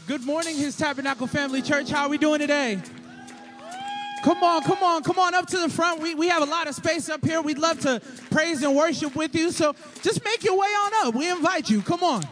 Good morning, His Tabernacle Family Church. How are we doing today? Come on up to the front. We have a lot of space up here. We'd love to praise and worship with you. So just make your way on up. We invite you. Come on.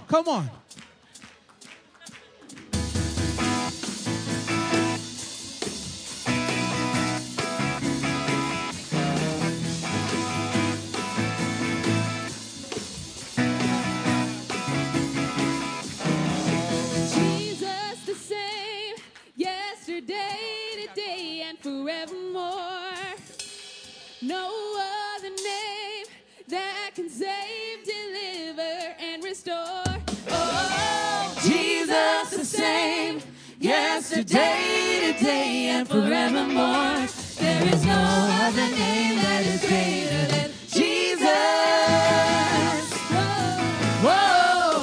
Forevermore, no other name that can save, deliver, and restore. Oh, Jesus the same, yesterday, today, and forevermore. There is no other name that is greater than Jesus. Whoa.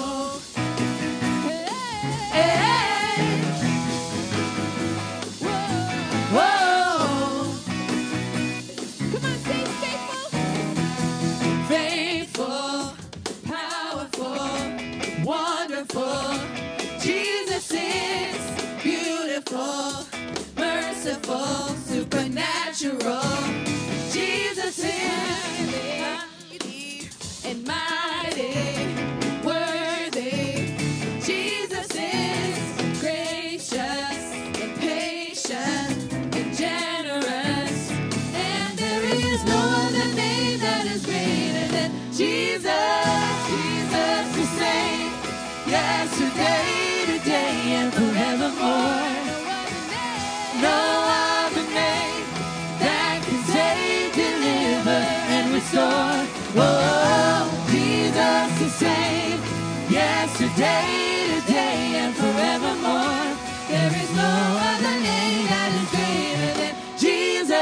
Jesus is beautiful, merciful, supernatural. Jesus is mighty and mighty, worthy. Jesus is gracious and patient and generous. And there is no other name that is greater than Jesus. Jesus the same, yesterday, today, and forevermore. No other name that can save, deliver, and restore. Oh, Jesus the same, yesterday, today, and forevermore. There is no other name that is greater than Jesus.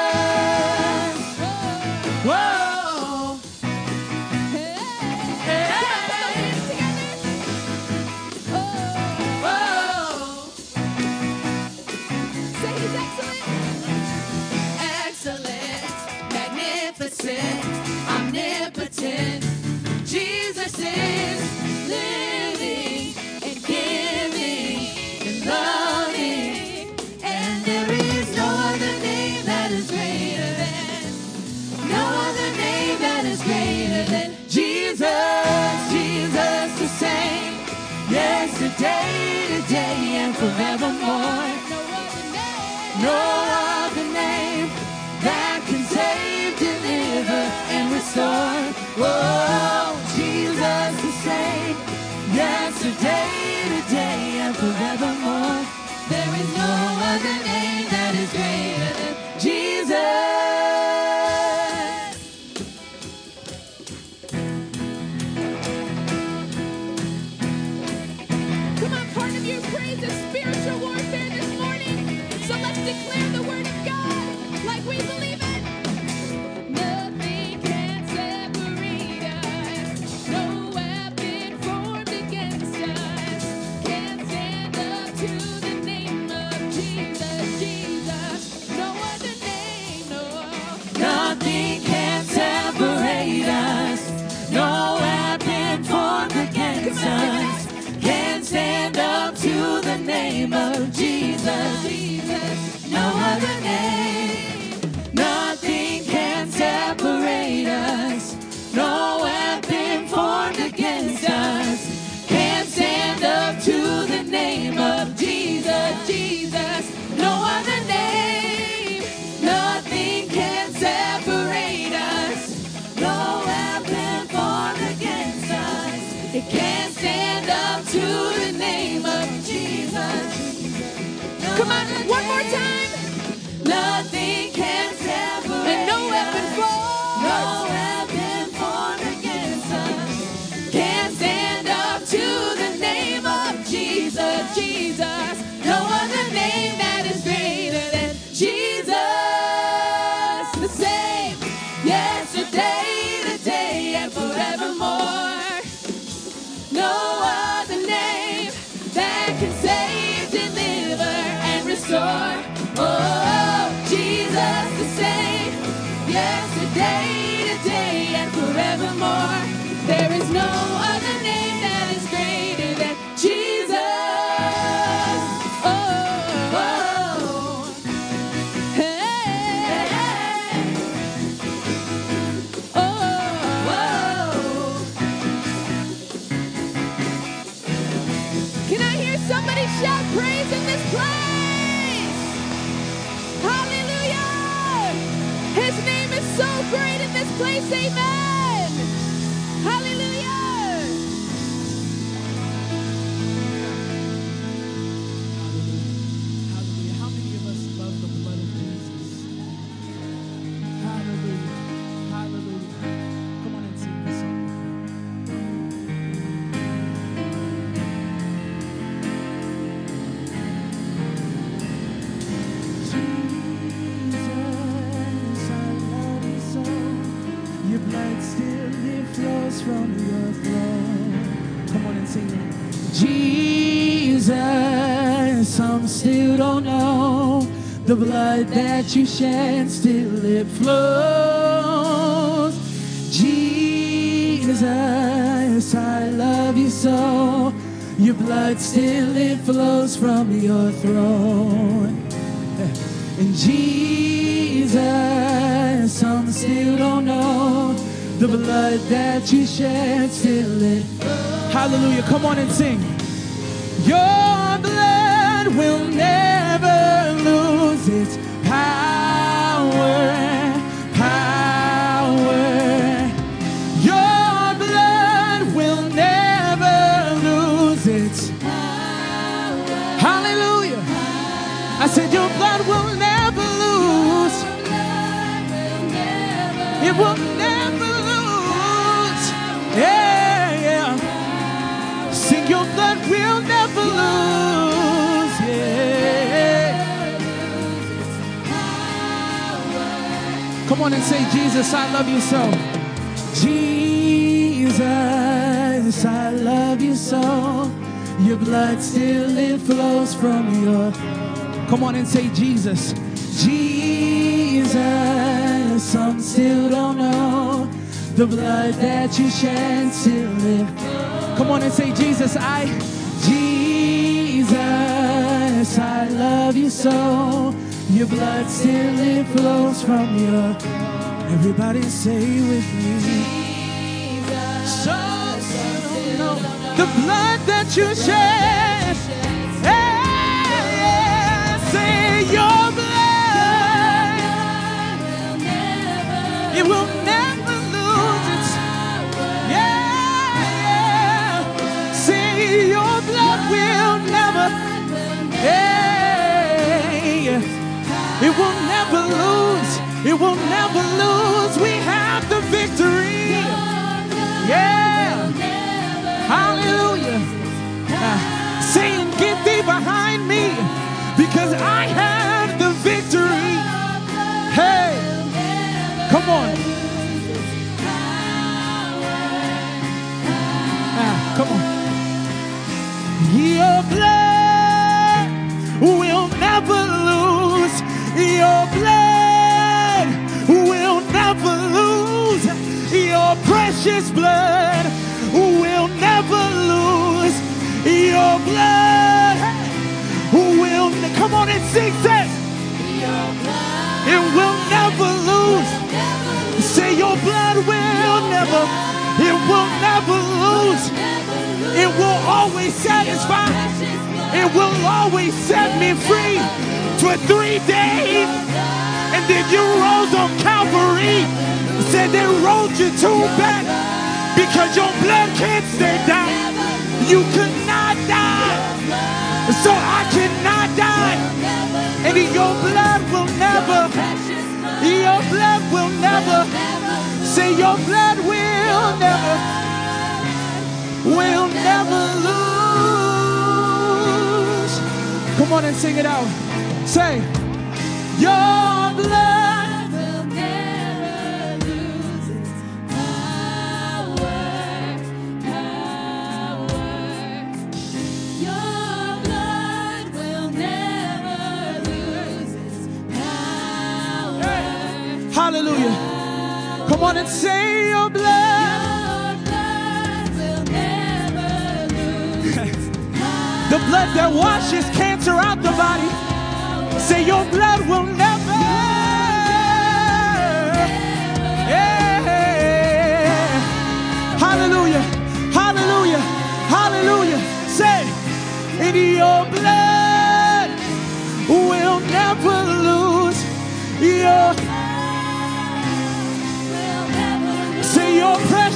Whoa. Omnipotent, Jesus is living and giving and loving, and there is no other name that is greater than, no other name that is greater than Jesus. Jesus the same, yesterday, today, and forevermore. No other name that can save, deliver, and restore. Oh, Jesus the same, yesterday, today, and forevermore. There is no other name that is greater than Jesus. Come on, part of your praise is spiritual warfare this morning. So let's declare the word of God like we believe it. Nothing can separate us. No weapon formed against us can stand up to the name of Jesus. Jesus, no other name, no. Nothing can separate us. No weapon formed against us can stand up to the name of Jesus. Jesus, no other name. Nothing can separate us. No weapon formed against us can stand up to the name of Jesus. Jesus, no other name. Nothing can separate us. No weapon formed against us. It can't stand up to the name of Jesus. Come on, one more time. Nothing can separate. And no weapon formed. No weapon formed against us can stand up to the name of Jesus. Jesus, no other name that is greater than Jesus. The same, yesterday, today, and forevermore. No other name that can save, deliver, and restore. Oh, Jesus the same, yesterday, today, and forevermore. There is no other name that is greater than Jesus. place, amen. Hallelujah. Hallelujah. How many of us love the blood of Jesus? Hallelujah. Hallelujah. Come on and sing this song. Jesus, I love you so. Your blood still it flows from your throne. Come on and sing it. Jesus, some still don't know the blood that you shed still it flows. Jesus, I love you so. Your blood still it flows from your throne. And Jesus, some still don't know the blood that you shed still it. Hallelujah. Come on and sing. Your blood will never lose its power. Your blood will never lose its power. Hallelujah. I said your blood will never lose. It will never lose. Yeah, yeah. Sing your blood will never lose. Yeah. Come on and say, Jesus, I love you so. Jesus, I love you so. Your blood still it flows from your. Come on and say, Jesus. Jesus, some still don't know the blood that you shed still live. Come on and say, Jesus, Jesus, I love you so. Your blood still it flows from your. Everybody say with me. So don't know the blood that you shed. Yeah, say your blood. It will never lose its. Yeah, say your blood will never. Yeah, it will never lose. It will never lose. We have the victory. Yeah. Hallelujah. Saying, get thee behind me because I have the victory. Hey, come on. Come on. Your blood will never lose. Your blood will never lose. Your precious blood will never lose. Your blood will. Come on and sing that. It will never lose. Say your blood will never. It will never lose. It will always satisfy. It will always set me free for 3 days. And then you rose on Calvary. Said they rolled your tomb back because your blood can't stay down. You could not die, so I cannot die. And your blood will never. Your blood will never. Say your blood will never lose. Come on and sing it out. Say, your blood will never lose its power. Your blood will never lose its power. Hallelujah. Come on and say your blood. The blood that washes cancer out the body. Say your blood will never. Yeah. Hallelujah. Hallelujah. Hallelujah. Say, and your blood will never lose. Your blood will never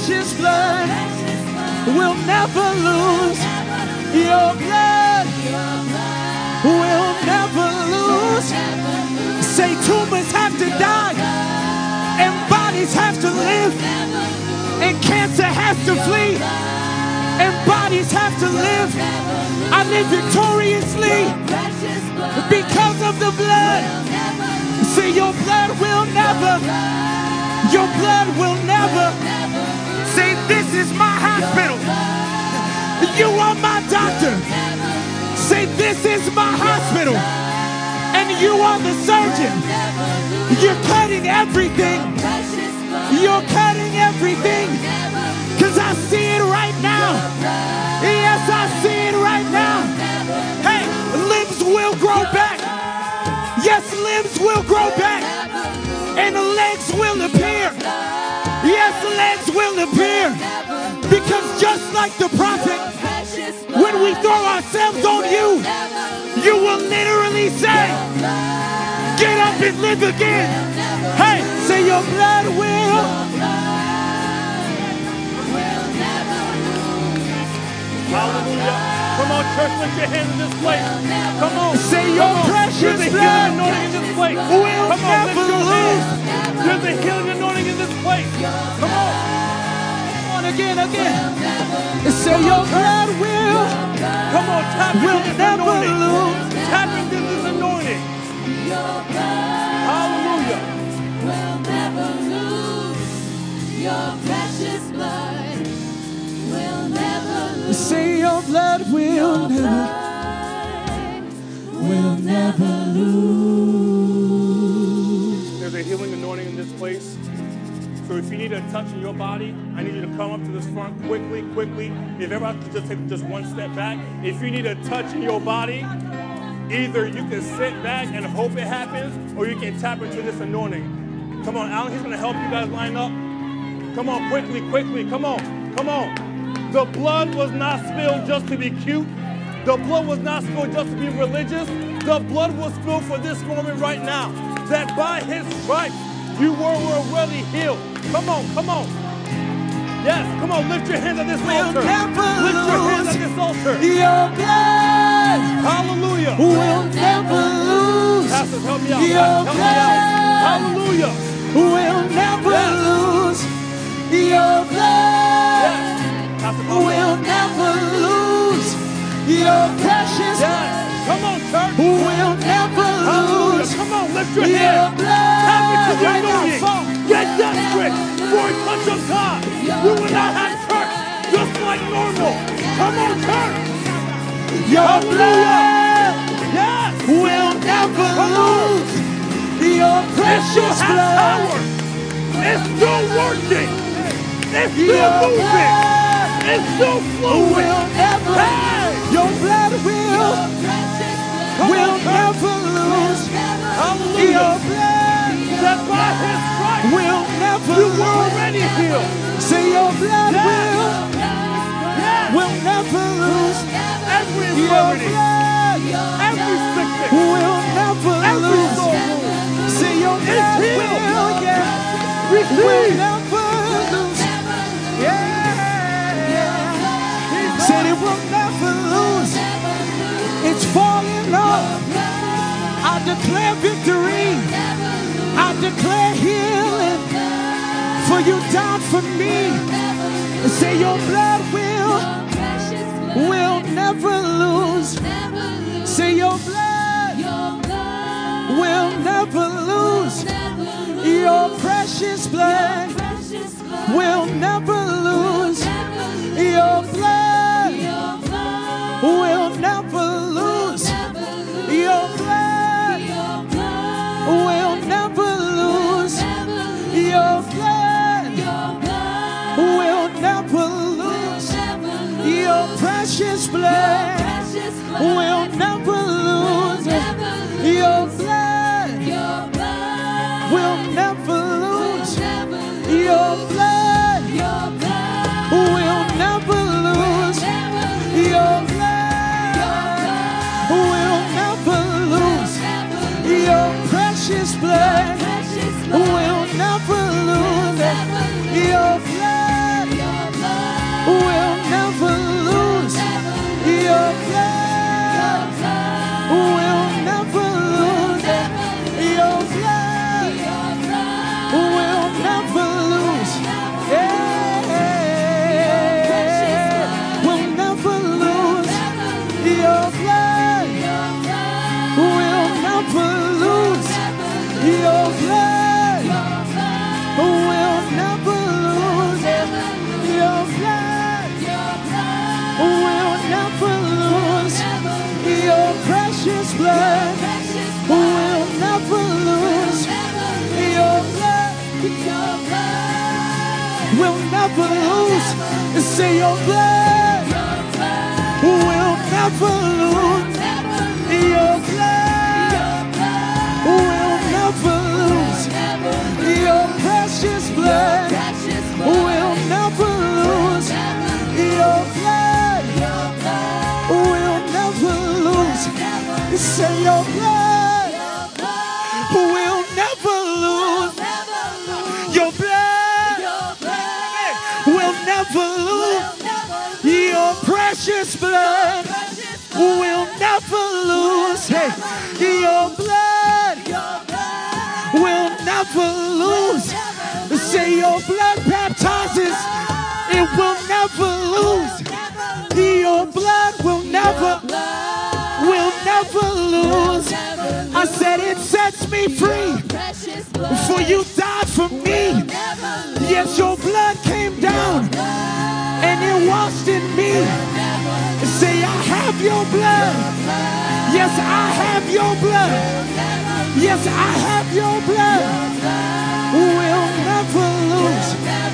precious blood will never lose. Your blood will never lose. Say tumors have to die and bodies have to live and cancer has to flee and bodies have to live. I live victoriously because of the blood. Say your blood will never, your blood will never. Say this is my hospital. You are my doctor. Say this is my hospital. And you are the surgeon. You're cutting everything. You're cutting everything. Because I see it right now. Yes, I see it right now. Hey, limbs will grow back. Yes, limbs will grow back. And legs will appear. Yes, legs will appear. Because just like the prophet, when we throw ourselves on you, you will literally say, get up and live again. Hey, say your blood will. Hallelujah. Come on, church, lift your hands in this place. Come on. Say your precious blood anointing in this place. will Come on, lift your never hands. lose. There's a healing anointing in this place. Come on. Come on again. Say your blood will. Come on, tap into Will this never anointing. lose. Tap into this anointing. Hallelujah. Will never lose. Your precious blood will never lose. Say your blood will never lose. There's a healing anointing in this place. So if you need a touch in your body, I need you to come up to this front quickly. If everybody could just take just one step back. If you need a touch in your body, either you can sit back and hope it happens, or you can tap into this anointing. Come on, Alan, he's going to help you guys line up. Come on, quickly. Come on. The blood was not spilled just to be cute. The blood was not spilled just to be religious. The blood was spilled for this moment right now. That by his stripes, you were already healed. Come on. Yes, come on, lift your hands at this altar. Lift your hands at this altar. Your blood, hallelujah, will never lose. Pastor, help me out. Your blood, hallelujah, will never lose. Your blood, will never lose. Your precious blood, come on, church, will never lose. Come on, lift your hands. Tap into the anointing. Get desperate for a touch of God. You will not have church just like normal. Come on, church. Your blood, yes, will never lose. Your precious blood, it's still working. It's still moving. It's still flowing. Will never. Your blood will never lose. Hallelujah. Your blood, that by his stripes will never you lose. were already healed. Say your blood will never lose. Every Your infirmity, blood every sickness, will never every lose. soul wound. Say your blood will never lose. Yeah. Said it will never lose. It's falling off. I declare victory. I declare healing. For you died for me. Say your blood will never lose. Say your blood will never lose. Your precious blood will never lose. Your blood will never lose. Your blood will never lose. Your blood will never lose. Your precious blood will never lose. Your blood will never lose. Your blood will never lose. Your blood will never lose. Your precious blood will never lose. Your blood will never lose. Say your blood will never lose. Your blood will never lose. Your precious blood will never lose. Your blood will never lose. Say your blood will never lose. Your blood will never lose. Your precious blood will never lose. Hey, your blood will never lose. Say your blood baptizes. It will never lose. Your blood will never lose. I said it sets me free. For you died for me. Yes, your blood came down and it washed in me. Say, I have your blood. Yes, I have your blood. Yes, I have your blood. Will never lose.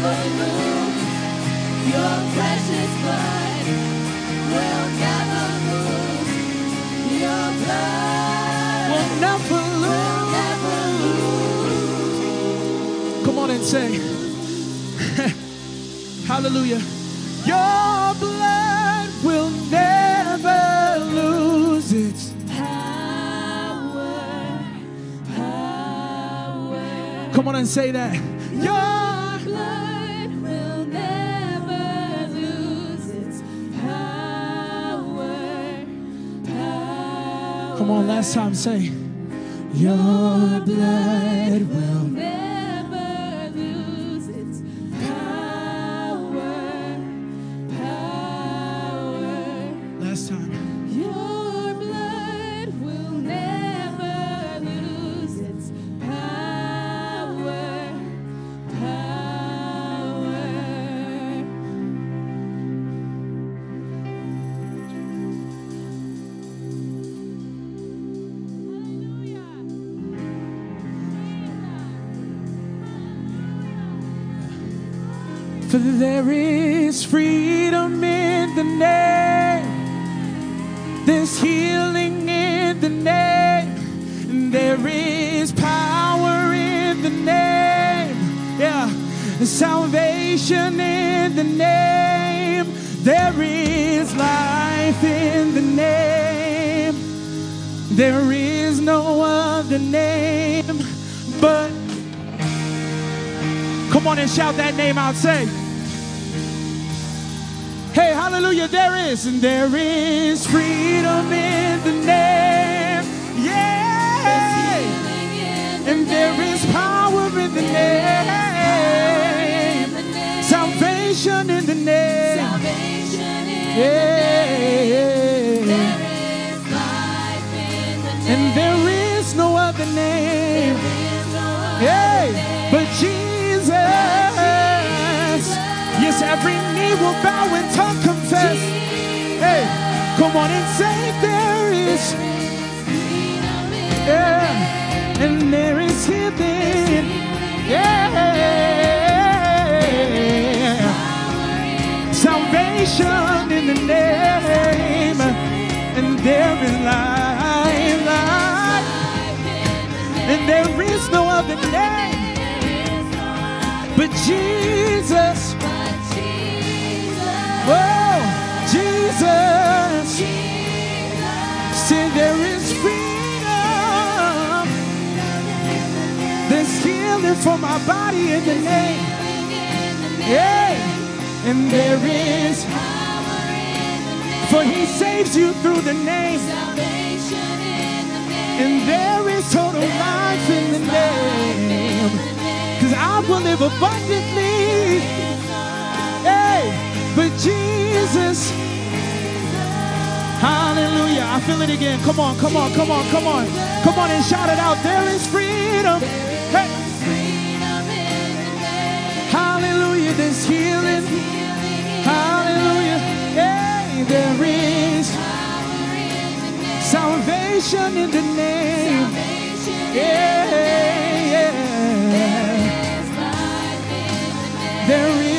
Your precious blood will never lose. Your blood Will never lose. Come on and say, hallelujah. Your blood will never lose its power. Come on and say that. Your blood will never lose its power. Come on, last time, say, your blood will. never lose its power. Last time. Your blood will never lose its power. For there is freedom in the name. There's healing in the name. There is power in the name. Yeah. Salvation in the name. There is life in the name. There is no other name but. Come on and shout that name out. Say, hey, hallelujah, there is freedom in the name. Yeah. And there is power in the name. Salvation in the name. Yeah. And there is no other name. Hey, but Jesus. Yes, every knee will bow and tongue confess. Hey, come on and say there is. Yeah, and there is healing. Yeah, salvation in the name, and there is life, and there is no other name but Jesus. Oh, Jesus. Say there is freedom. There's healing for my body in the name. Yeah. And there is power in the name. For he saves you through the name. And there is total life in the name. Because I will live abundantly. Hey, but Jesus. Hallelujah. I feel it again. Come on, come on, come on, come on. Come on and shout it out. There is freedom. Hey. Hallelujah. There's healing. Hallelujah. Hey, there is salvation in the name. Yeah, yeah. There is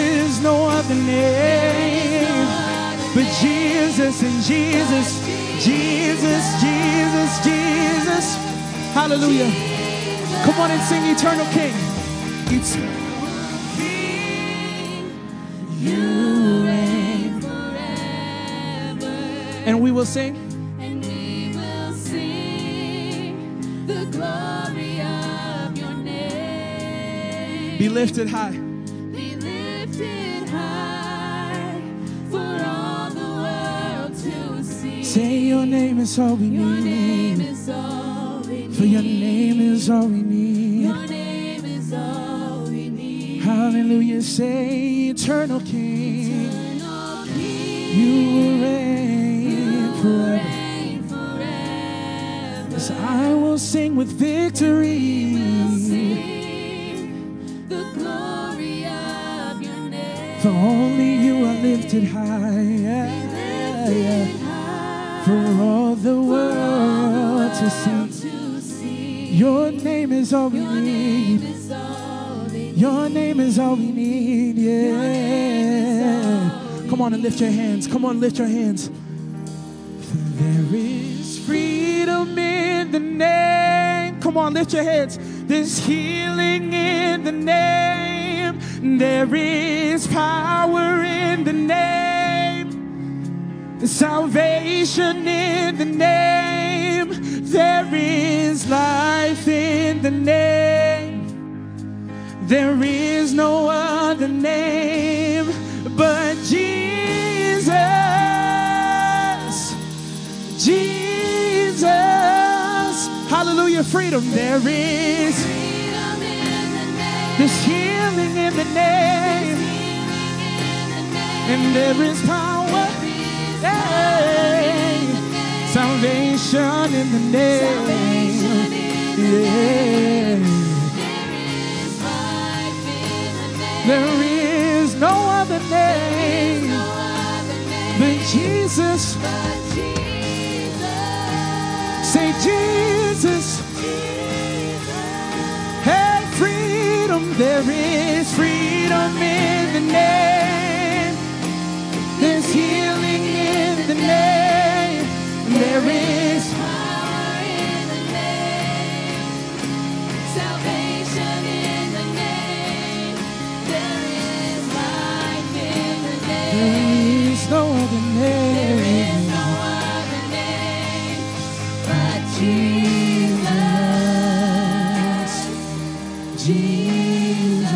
other name but Jesus and Jesus, Jesus, Jesus, Jesus. Hallelujah. Come on and sing Eternal King. Eternal King, you reign forever. And we will sing. And we will sing the glory of your name. Be lifted high. Be lifted high for all the world to see. Say your name is all we Your need. name is all we need. For your name is all we need. Your name is all we need. Hallelujah. Say Eternal King, Eternal King, you will reign forever. reign forever. Yes, I will sing with victory. We'll sing the glory of your name. For only you are lifted high. Lifted high For all the for all world the to see. world to see. Your name is all we Your name need. is all we need. Your name is all we need. Yeah. Come on and lift your hands. Come on, lift your hands. For there is freedom in the name. Come on, lift your hands. There's healing in the name. There is power in the name. Salvation in the name. There is life in the name. There is no other name but Jesus. Jesus. Hallelujah. Freedom. There is. Freedom in the name. There's healing in the name. And there is power. Hey. Salvation in the name. Yeah. There is no other name but Jesus. Say Jesus. Hey, freedom. There is freedom in the name. There's healing in the name. There is Power in the name. Salvation in the name. There is life in the name. there is no other There is name. no other name but Jesus. Jesus.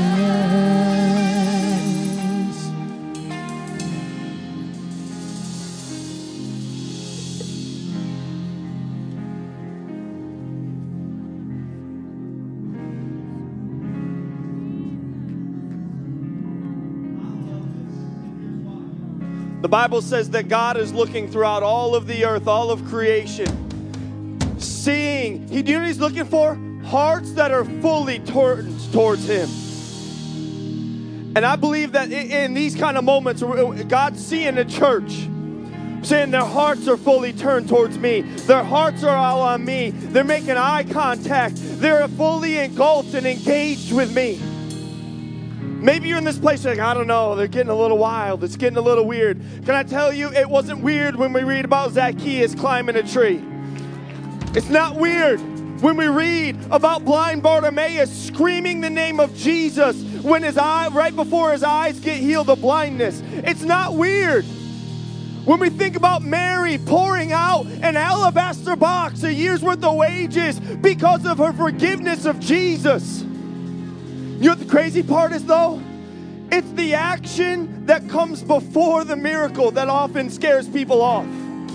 The Bible says that God is looking throughout all of the earth, all of creation, seeing. Do you know what He's looking for? Hearts that are fully turned towards Him. And I believe that in these kind of moments, God's seeing a church, saying their hearts are fully turned towards me. Their hearts are all on me. They're making eye contact. They're fully engulfed and engaged with me. Maybe you're in this place like, I don't know, they're getting a little wild. It's getting a little weird. Can I tell you, it wasn't weird when we read about Zacchaeus climbing a tree. It's not weird when we read about blind Bartimaeus screaming the name of Jesus when his eye, right before his eyes get healed of blindness. It's not weird when we think about Mary pouring out an alabaster box, a year's worth of wages because of her forgiveness of Jesus. You know what the crazy part is, though? It's the action that comes before the miracle that often scares people off.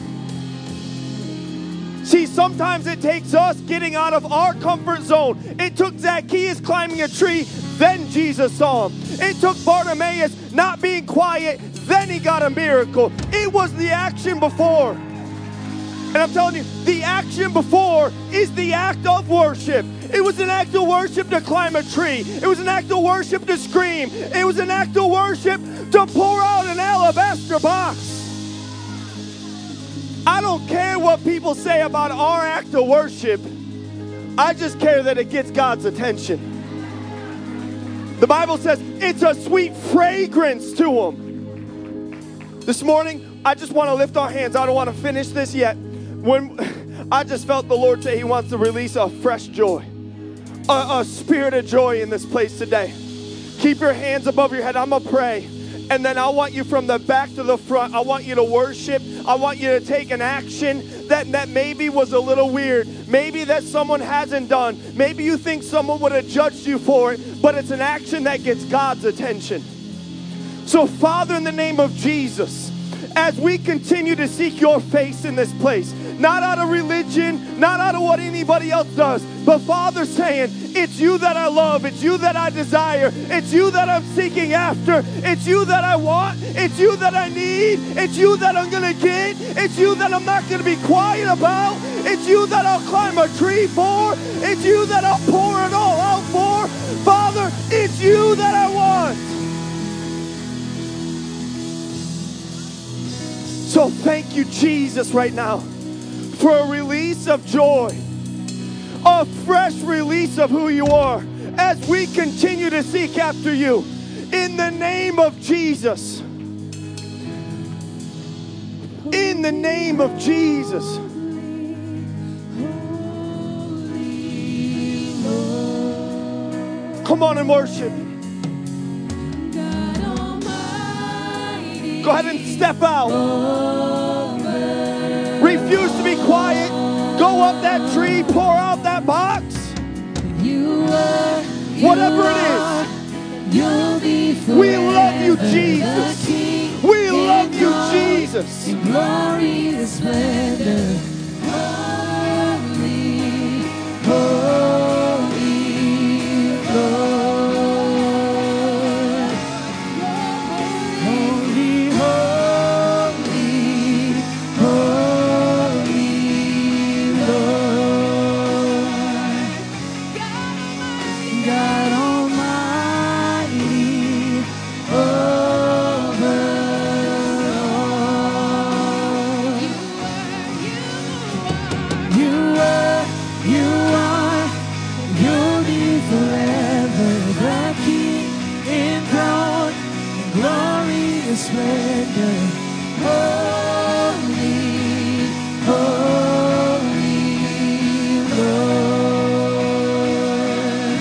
See, sometimes it takes us getting out of our comfort zone. It took Zacchaeus climbing a tree, then Jesus saw him. It took Bartimaeus not being quiet, then he got a miracle. It was the action before. And I'm telling you, the action before is the act of worship. It was an act of worship to climb a tree. It was an act of worship to scream. It was an act of worship to pour out an alabaster box. I don't care what people say about our act of worship. I just care that it gets God's attention. The Bible says it's a sweet fragrance to Him. This morning, I just want to lift our hands. I don't want to finish this yet. When I just felt the Lord say He wants to release a fresh joy, a spirit of joy in this place today. Keep your hands above your head. I'm going to pray. And then I want you from the back to the front. I want you to worship. I want you to take an action that maybe was a little weird. Maybe that someone hasn't done. Maybe you think someone would have judged you for it. But it's an action that gets God's attention. So, Father, in the name of Jesus, as we continue to seek your face in this place, not out of religion, not out of what anybody else does, but Father saying, it's you that I love, it's you that I desire, it's you that I'm seeking after, it's you that I want, it's you that I need, it's you that I'm going to get, it's you that I'm not going to be quiet about, it's you that I'll climb a tree for, it's you that I'll pour it all out for. Father, it's you that I want. So thank you, Jesus, right now for a release of joy, a fresh release of who you are as we continue to seek after you. In the name of Jesus. In the name of Jesus. Come on and worship. Go ahead and step out. Refuse to be quiet. Go up that tree, pour out that box. Whatever it is. We love you, Jesus. We love you, Jesus. Glory and splendor. Holy, holy Lord. Holy, holy, holy Lord. God Almighty, over all. You are, you'll be forever the King enthroned in glory and splendor. Holy, holy Lord.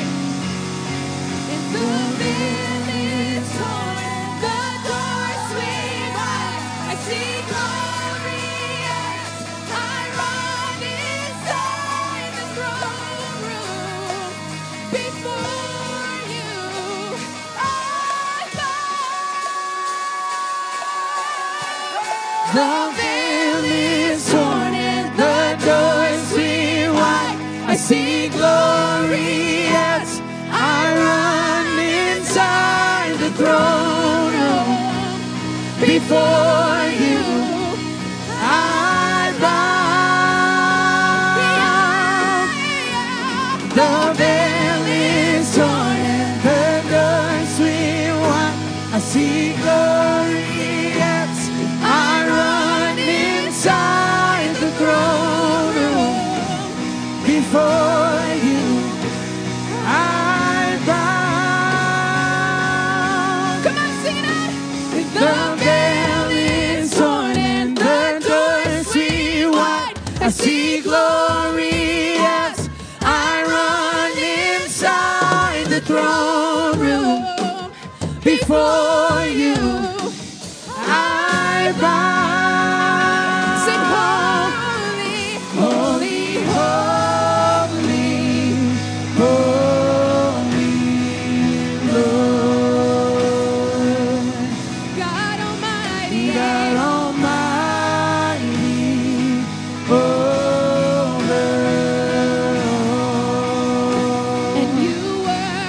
And the veil is torn, the doors swing wide. I see glorious. I run inside the throne room. Before you, I bow. The veil is torn and the doors swing wide. I see glorious. I run inside the throne room. Before you, I bow. The veil is torn and the doors swing wide. I see glorious. I run inside the throne room. Before you, I bow. Come on, sing it out. The veil is torn and the doors swing wide. I see glorious. I run inside the throne room. Before you, I bow. Sing holy, holy, holy, holy Lord. God Almighty, God Almighty, over all. And you were,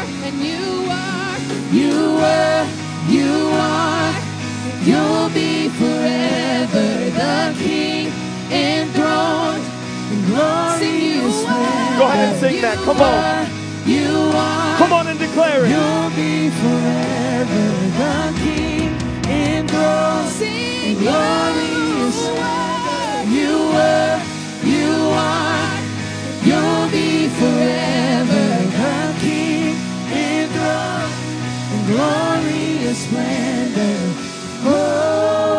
you are, you'll be forever the King enthroned in glorious splendor. Go ahead and sing that. Come on. You are. Come on and declare it. You'll be forever the King enthroned in glorious splendor. You were, you are, you'll be forever the King enthroned in glorious splendor. Oh.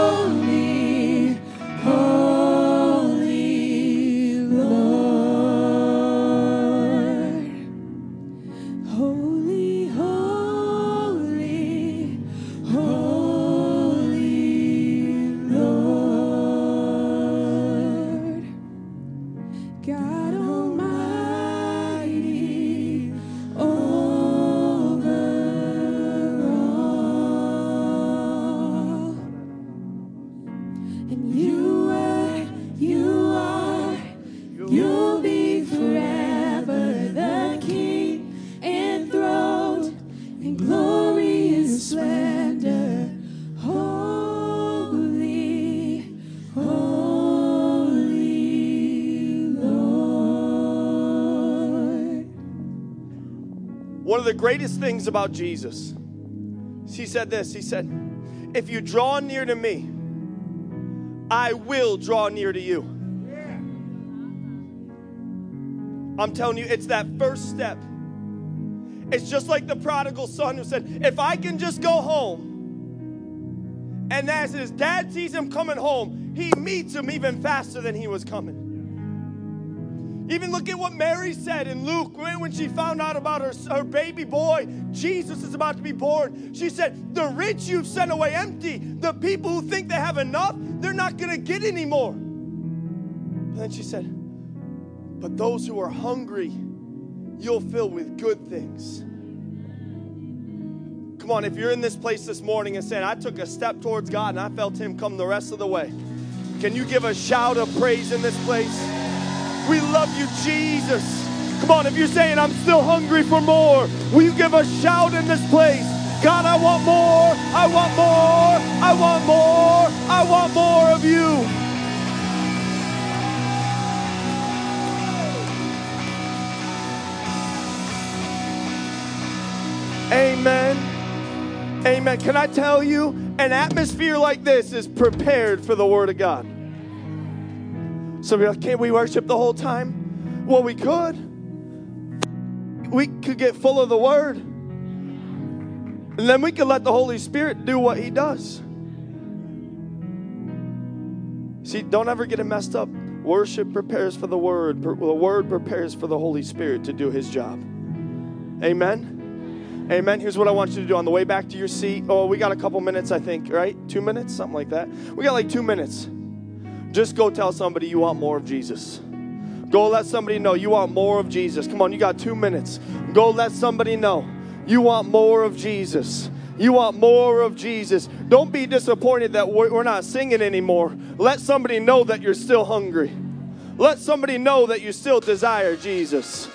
the greatest things about Jesus. He said this. He said, if you draw near to me, I will draw near to you. I'm telling you, it's that first step. It's just like the prodigal son who said, if I can just go home. And as his dad sees him coming home, he meets him even faster than he was coming. Even look at what Mary said in Luke when she found out about her baby boy. Jesus is about to be born. She said, the rich you've sent away empty. The people who think they have enough, they're not going to get any more. And then she said, but those who are hungry, you'll fill with good things. Come on, if you're in this place this morning and saying, I took a step towards God and I felt him come the rest of the way. Can you give a shout of praise in this place? We love you, Jesus. Come on, if you're saying, I'm still hungry for more, will you give a shout in this place? God, I want more. I want more. I want more. I want more of you. Amen. Amen. Can I tell you, an atmosphere like this is prepared for the Word of God. Some of you are like, can't we worship the whole time? Well, we could. We could get full of the Word. And then we could let the Holy Spirit do what He does. See, don't ever get it messed up. Worship prepares for the Word. The Word prepares for the Holy Spirit to do His job. Amen? Amen. Here's what I want you to do on the way back to your seat. Oh, we got a couple minutes, I think, right? 2 minutes? Something like that. We got like 2 minutes. Just go tell somebody you want more of Jesus. Go let somebody know you want more of Jesus. Come on, you got 2 minutes. Go let somebody know you want more of Jesus. You want more of Jesus. Don't be disappointed that we're not singing anymore. Let somebody know that you're still hungry. Let somebody know that you still desire Jesus.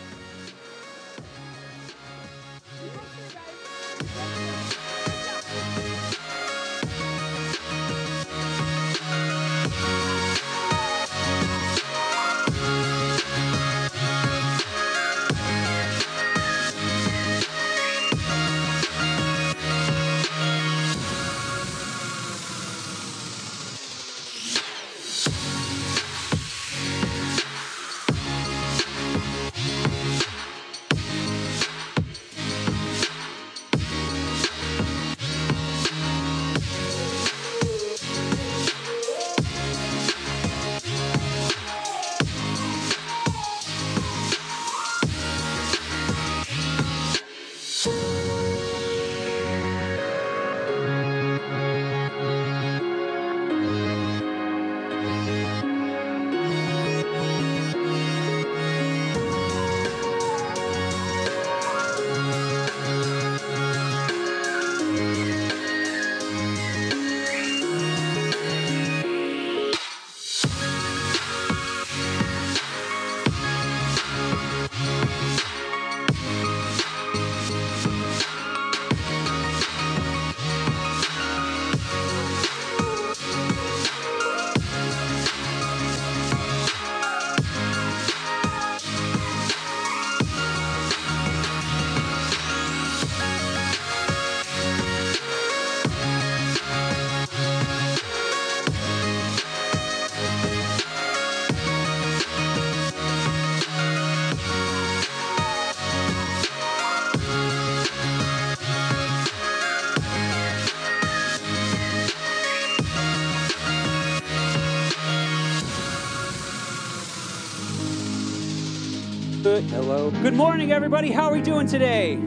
Hello. Good morning, everybody. How are we doing today?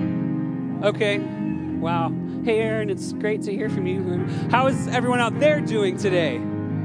Okay. Wow. Hey, Aaron, it's great to hear from you. How is everyone out there doing today?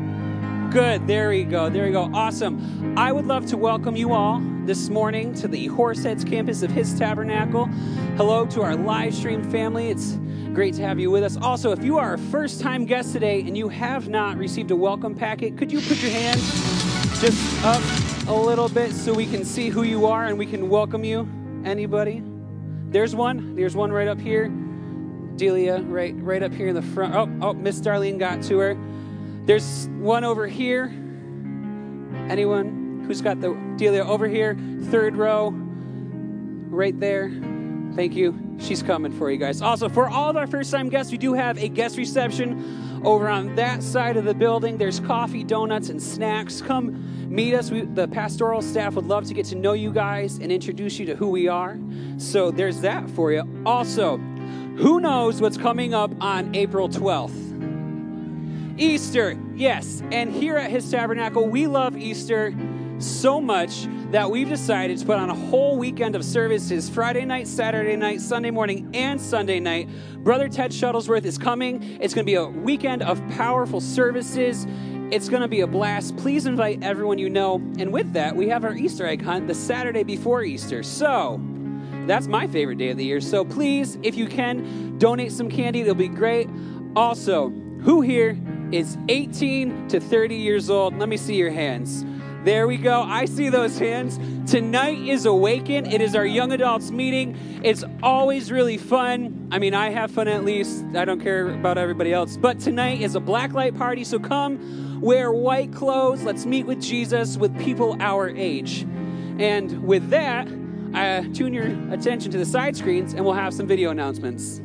Good. There we go. There we go. Awesome. I would love to welcome you all this morning to the Horseheads campus of His Tabernacle. Hello to our live stream family. It's great to have you with us. Also, if you are a first-time guest today and you have not received a welcome packet, could you put your hand just up a little bit so we can see who you are and we can welcome you? Anybody? There's one. There's one right up here. Delia, right up here in the front. Oh, Miss Darlene got to her. There's one over here. Anyone who's got the Delia over here? Third row, right there. Thank you. She's coming for you guys. Also, for all of our first-time guests, we do have a guest reception over on that side of the building. There's coffee, donuts, and snacks. Come meet us. The pastoral staff would love to get to know you guys and introduce you to who we are. So there's that for you. Also, who knows what's coming up on April 12th? Easter, yes. And here at His Tabernacle, we love Easter so much that we've decided to put on a whole weekend of services, Friday night, Saturday night, Sunday morning, and Sunday night. Brother Ted Shuttlesworth is coming. It's going to be a weekend of powerful services. It's going to be a blast. Please invite everyone you know. And with that, we have our Easter egg hunt the Saturday before Easter. So that's my favorite day of the year. So please, if you can, donate some candy. It'll be great. Also, who here is 18 to 30 years old? Let me see your hands. There we go. I see those hands. Tonight is Awaken. It is our young adults meeting. It's always really fun. I mean, I have fun at least. I don't care about everybody else. But tonight is a blacklight party, so come wear white clothes. Let's meet with Jesus with people our age. And with that, tune your attention to the side screens, and we'll have some video announcements.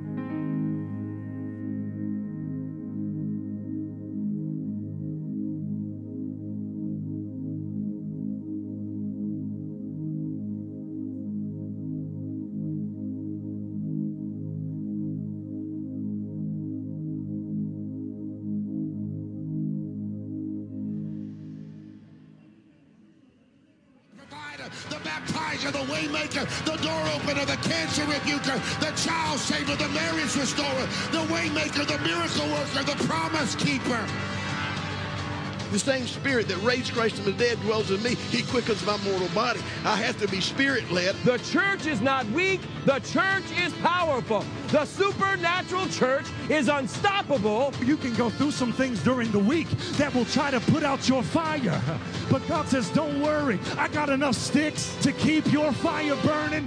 The baptizer, the waymaker, the door opener, the cancer rebuker, the child saver, the marriage restorer, the waymaker, the miracle worker, the promise keeper. The same spirit that raised Christ from the dead dwells in me. He quickens my mortal body. I have to be spirit-led. The church is not weak. The church is powerful. The supernatural church is unstoppable. You can go through some things during the week that will try to put out your fire. But God says, don't worry. I got enough sticks to keep your fire burning.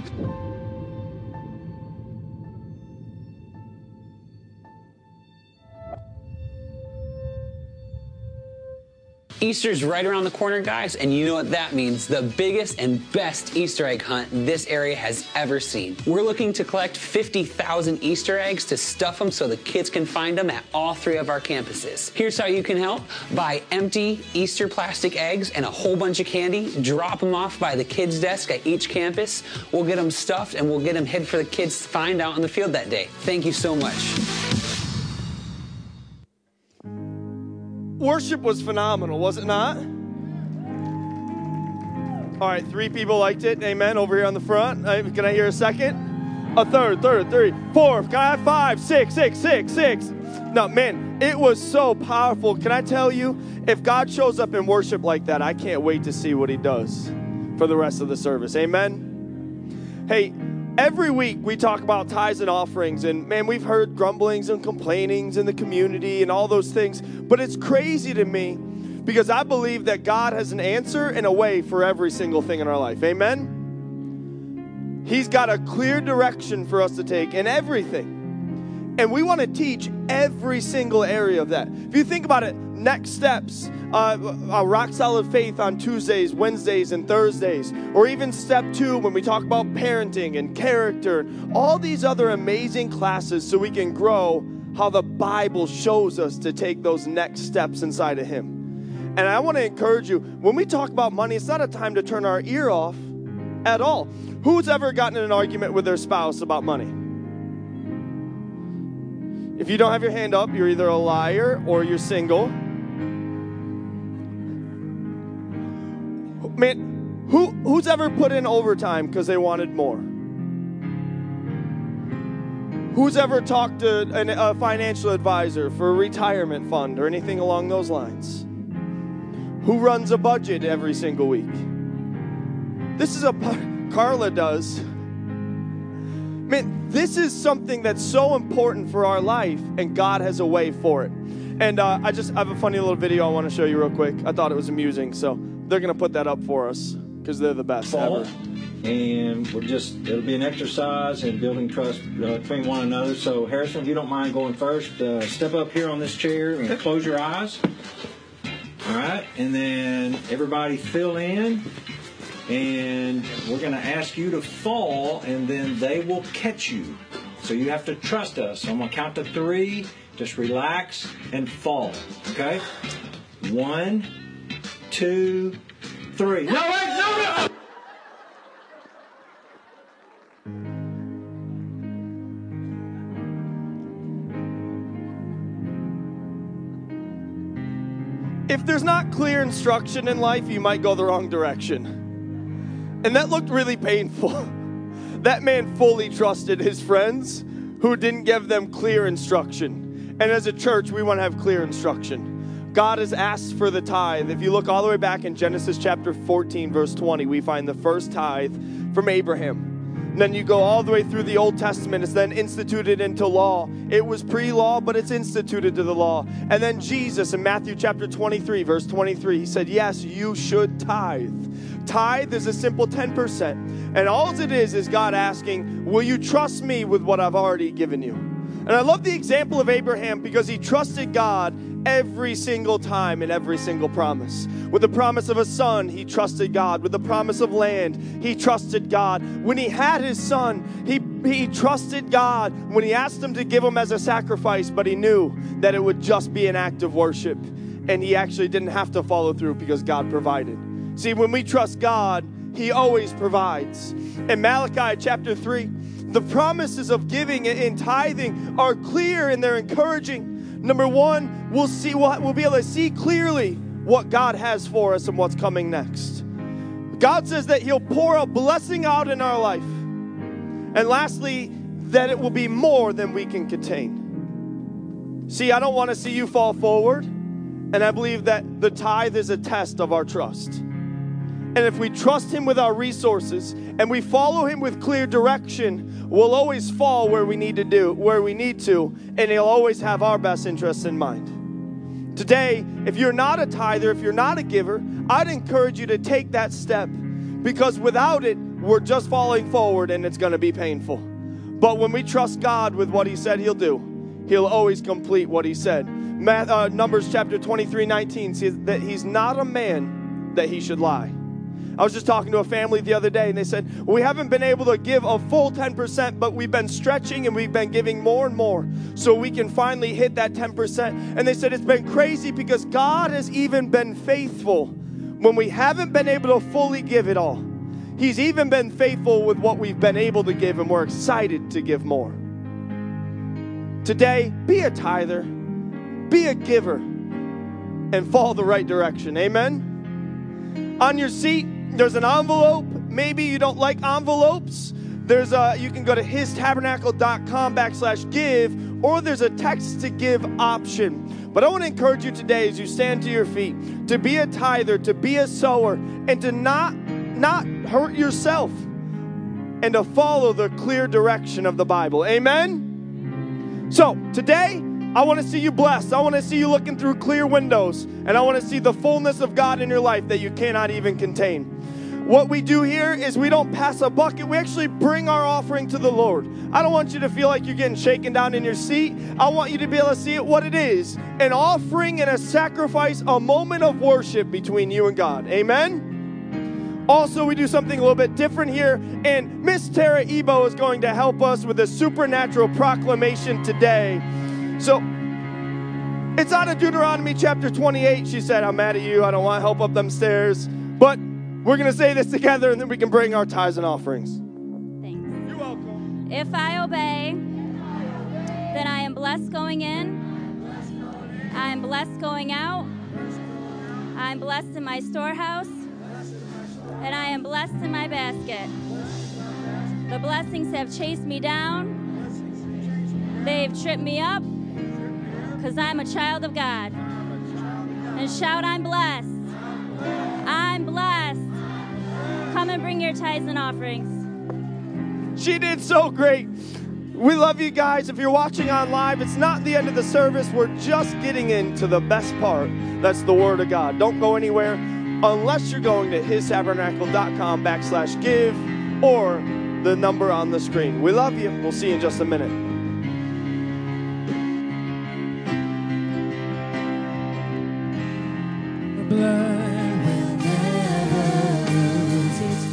Easter's right around the corner, guys, and you know what that means. The biggest and best Easter egg hunt this area has ever seen. We're looking to collect 50,000 Easter eggs to stuff them so the kids can find them at all 3 of our campuses. Here's how you can help. Buy empty Easter plastic eggs and a whole bunch of candy. Drop them off by the kids' desk at each campus. We'll get them stuffed and we'll get them hid for the kids to find out in the field that day. Thank you so much. Worship was phenomenal, was it not? All right, 3 people liked it. Amen. Over here on the front. Can I hear a second? A third, 4. Can I have 5, 6? No, man, it was so powerful. Can I tell you, if God shows up in worship like that, I can't wait to see what he does for the rest of the service. Amen. Hey, every week we talk about tithes and offerings, and man, we've heard grumblings and complainings in the community and all those things, but it's crazy to me because I believe that God has an answer and a way for every single thing in our life. Amen? He's got a clear direction for us to take in everything, and we want to teach every single area of that. If you think about it, next steps, rock solid faith on Tuesdays, Wednesdays, and Thursdays, or even step 2 when we talk about parenting and character, all these other amazing classes so we can grow how the Bible shows us to take those next steps inside of him. And I want to encourage you, when we talk about money, it's not a time to turn our ear off at all. Who's ever gotten in an argument with their spouse about money? If you don't have your hand up, you're either a liar or you're single. Man, who's ever put in overtime because they wanted more? Who's ever talked to a financial advisor for a retirement fund or anything along those lines? Who runs a budget every single week? This is Carla does. Man, this is something that's so important for our life, and God has a way for it. And I have a funny little video I want to show you real quick. I thought it was amusing, so they're going to put that up for us because they're the best ever. And it'll be an exercise in building trust between one another. So Harrison, if you don't mind going first, step up here on this chair and close your eyes. All right, and then everybody fill in. and we're going to ask you to fall, and then they will catch you. So you have to trust us. So I'm going to count to 3. Just relax and fall. Okay? 1, 2, 3. No, wait, no! If there's not clear instruction in life, you might go the wrong direction. And that looked really painful. That man fully trusted his friends who didn't give them clear instruction. And as a church, we want to have clear instruction. God has asked for the tithe. If you look all the way back in Genesis chapter 14, verse 20, we find the first tithe from Abraham. And then you go all the way through the Old Testament. It's then instituted into law. It was pre-law, but it's instituted to the law. And then Jesus in Matthew chapter 23, verse 23, he said, yes, you should tithe. Tithe is a simple 10%. And all it is God asking, will you trust me with what I've already given you? And I love the example of Abraham because he trusted God every single time in every single promise. With the promise of a son, he trusted God. With the promise of land, he trusted God. When he had his son, he trusted God when he asked him to give him as a sacrifice, but he knew that it would just be an act of worship. And he actually didn't have to follow through because God provided. See, when we trust God, he always provides. In Malachi chapter 3, the promises of giving and tithing are clear and they're encouraging. Number one, we'll be able to see clearly what God has for us and what's coming next. God says that he'll pour a blessing out in our life. And lastly, that it will be more than we can contain. See, I don't want to see you fall forward. And I believe that the tithe is a test of our trust. And if we trust him with our resources and we follow him with clear direction, we'll always fall where we need to, and he'll always have our best interests in mind. Today, if you're not a tither, if you're not a giver, I'd encourage you to take that step, because without it, we're just falling forward and it's going to be painful. But when we trust God with what he said he'll do, he'll always complete what he said. Numbers chapter 23:19 says that he's not a man that he should lie. I was just talking to a family the other day, and they said, we haven't been able to give a full 10%, but we've been stretching and we've been giving more and more so we can finally hit that 10%. And they said it's been crazy because God has even been faithful when we haven't been able to fully give it all. He's even been faithful with what we've been able to give, and we're excited to give more. Today, be a tither, be a giver, and follow the right direction. Amen? On your seat, there's an envelope. Maybe you don't like envelopes. You can go to histabernacle.com/give, or there's a text to give option. But I want to encourage you today as you stand to your feet to be a tither, to be a sower, and to not hurt yourself, and to follow the clear direction of the Bible. Amen? So today, I want to see you blessed. I want to see you looking through clear windows, and I want to see the fullness of God in your life that you cannot even contain. What we do here is we don't pass a bucket. We actually bring our offering to the Lord. I don't want you to feel like you're getting shaken down in your seat. I want you to be able to see it what it is: an offering and a sacrifice, a moment of worship between you and God. Amen? Also, we do something a little bit different here, and Miss Tara Ebo is going to help us with a supernatural proclamation today. So, it's out of Deuteronomy chapter 28. She said, I'm mad at you. I don't want help up them stairs. But we're going to say this together, and then we can bring our tithes and offerings. Thanks. You're welcome. If I obey, then I am blessed going in. I am blessed going out. I am blessed in my storehouse. And I am blessed in my basket. The blessings have chased me down. They've tripped me up, because I'm a child of God. And shout, I'm blessed. I'm blessed. Come and bring your tithes and offerings. She did so great. We love you guys. If you're watching on live, it's not the end of the service. We're just getting into the best part. That's the Word of God. Don't go anywhere unless you're going to histabernacle.com/give or the number on the screen. We love you. We'll see you in just a minute. Blood will never lose its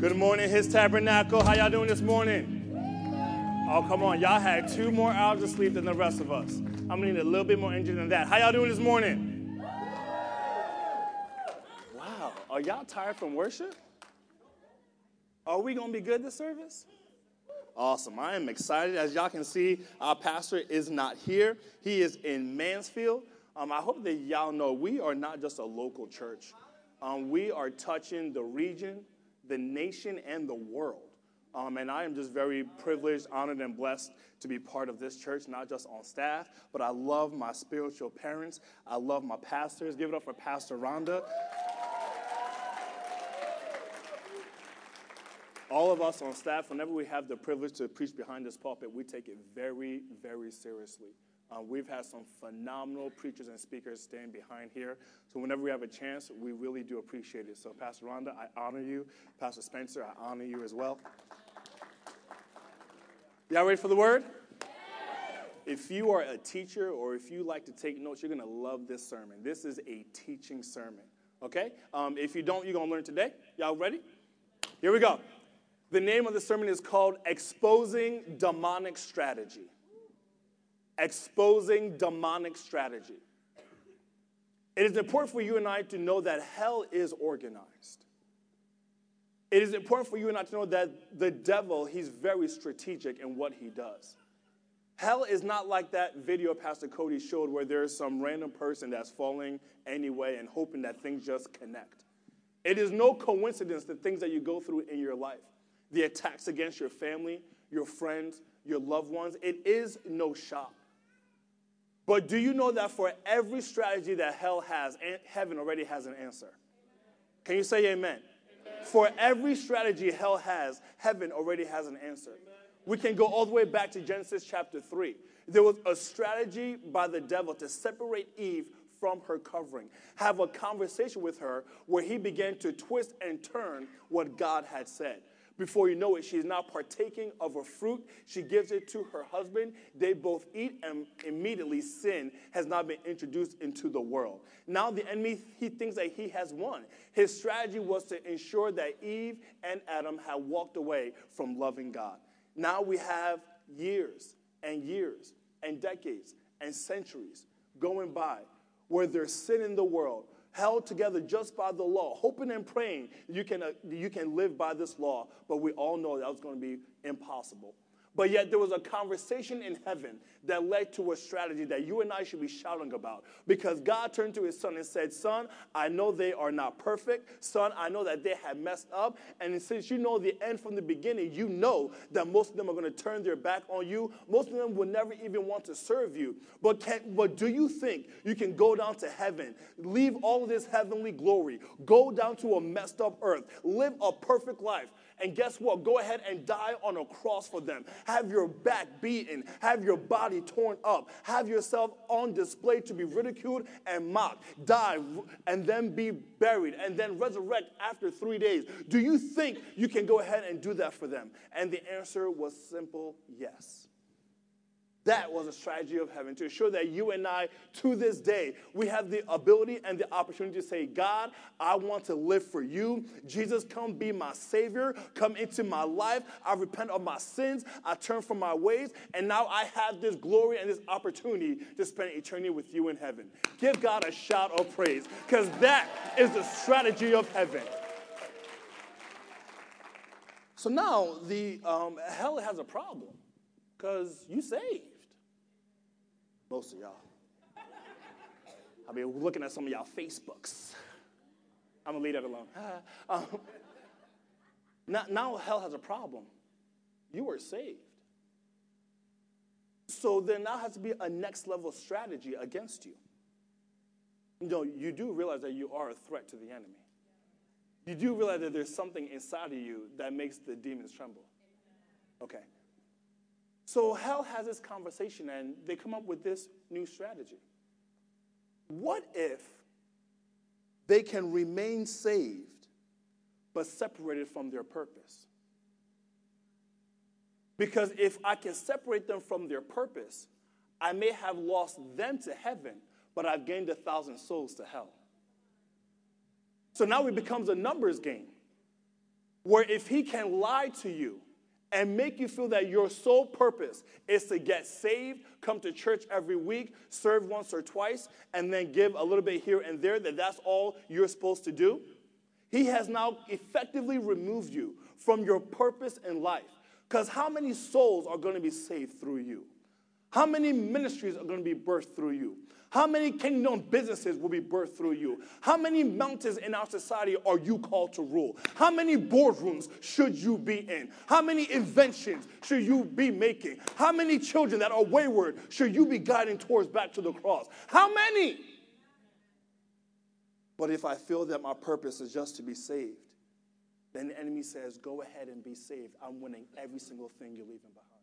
Good morning, His Tabernacle. How y'all doing this morning? Oh, come on. Y'all had 2 more hours of sleep than the rest of us. I'm going to need a little bit more energy than that. How y'all doing this morning? Wow. Are y'all tired from worship? Are we going to be good this service? Awesome. I am excited. As y'all can see, our pastor is not here. He is in Mansfield. I hope that y'all know we are not just a local church. We are touching the region, the nation, and the world. And I am just very privileged, honored, and blessed to be part of this church, not just on staff, but I love my spiritual parents. I love my pastors. Give it up for Pastor Rhonda. All of us on staff, whenever we have the privilege to preach behind this pulpit, we take it very, very seriously. We've had some phenomenal preachers and speakers stand behind here. So whenever we have a chance, we really do appreciate it. So Pastor Rhonda, I honor you. Pastor Spencer, I honor you as well. Y'all ready for the word? If you are a teacher or if you like to take notes, you're going to love this sermon. This is a teaching sermon, okay? If you don't, you're going to learn today. Y'all ready? Here we go. The name of the sermon is called Exposing Demonic Strategy. Exposing Demonic Strategy. It is important for you and I to know that hell is organized. It is important for you and I to know that the devil, he's very strategic in what he does. Hell is not like that video Pastor Cody showed where there's some random person that's falling anyway and hoping that things just connect. It is no coincidence the things that you go through in your life. The attacks against your family, your friends, your loved ones, it is no shock. But do you know that for every strategy that hell has, heaven already has an answer? Can you say amen? For every strategy hell has, heaven already has an answer. We can go all the way back to Genesis chapter 3. There was a strategy by the devil to separate Eve from her covering, have a conversation with her where he began to twist and turn what God had said. Before you know it, she's now partaking of a fruit. She gives it to her husband. They both eat, and immediately sin has now been introduced into the world. Now the enemy, he thinks that he has won. His strategy was to ensure that Eve and Adam had walked away from loving God. Now we have years and years and decades and centuries going by where there's sin in the world, held together just by the law, hoping and praying you can live by this law, but we all know that was going to be impossible. But yet there was a conversation in heaven that led to a strategy that you and I should be shouting about. Because God turned to his son and said, son, I know they are not perfect. Son, I know that they have messed up. And since you know the end from the beginning, you know that most of them are going to turn their back on you. Most of them will never even want to serve you. But do you think you can go down to heaven, leave all of this heavenly glory, go down to a messed up earth, live a perfect life, and guess what? Go ahead and die on a cross for them. Have your back beaten. Have your body torn up. Have yourself on display to be ridiculed and mocked. Die and then be buried and then resurrect after 3 days. Do you think you can go ahead and do that for them? And the answer was simple, yes. That was a strategy of heaven to ensure that you and I, to this day, we have the ability and the opportunity to say, God, I want to live for you. Jesus, come be my Savior. Come into my life. I repent of my sins. I turn from my ways. And now I have this glory and this opportunity to spend eternity with you in heaven. Give God a shout of praise, because that is the strategy of heaven. So now the hell has a problem, because you saved. Most of y'all. I'll be looking at some of y'all Facebooks. I'm going to leave that alone. Now hell has a problem. You were saved. So there now has to be a next level strategy against you. You know, you do realize that you are a threat to the enemy. You do realize that there's something inside of you that makes the demons tremble. Okay. So hell has this conversation, and they come up with this new strategy. What if they can remain saved but separated from their purpose? Because if I can separate them from their purpose, I may have lost them to heaven, but I've gained 1,000 souls to hell. So now it becomes a numbers game. where if he can lie to you and make you feel that your sole purpose is to get saved, come to church every week, serve once or twice, and then give a little bit here and there, that that's all you're supposed to do, he has now effectively removed you from your purpose in life. Because how many souls are going to be saved through you? How many ministries are going to be birthed through you? How many kingdom businesses will be birthed through you? How many mountains in our society are you called to rule? How many boardrooms should you be in? How many inventions should you be making? How many children that are wayward should you be guiding towards back to the cross? How many? But if I feel that my purpose is just to be saved, then the enemy says, go ahead and be saved. I'm winning every single thing you're leaving behind.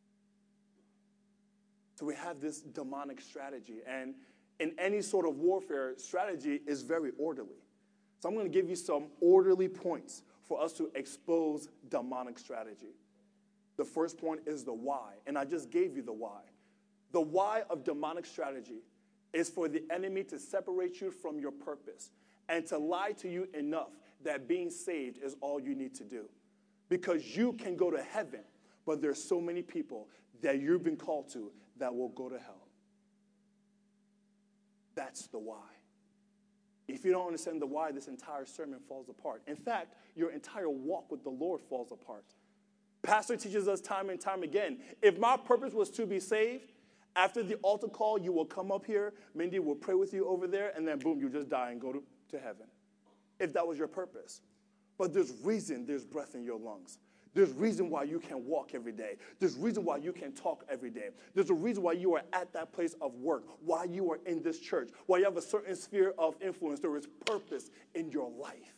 So we have this demonic strategy. And in any sort of warfare, strategy is very orderly. So I'm going to give you some orderly points for us to expose demonic strategy. The first point is the why. And I just gave you the why. The why of demonic strategy is for the enemy to separate you from your purpose and to lie to you enough that being saved is all you need to do. Because you can go to heaven, but there's so many people that you've been called to that will go to hell. That's the why. If you don't understand the why, this entire sermon falls apart. In fact, your entire walk with the Lord falls apart. Pastor teaches us time and time again, if my purpose was to be saved, after the altar call, you will come up here, Mindy will pray with you over there, and then boom, you just die and go to heaven. If that was your purpose. But there's reason there's breath in your lungs. There's reason why you can walk every day. There's reason why you can talk every day. There's a reason why you are at that place of work, why you are in this church, why you have a certain sphere of influence. There is purpose in your life.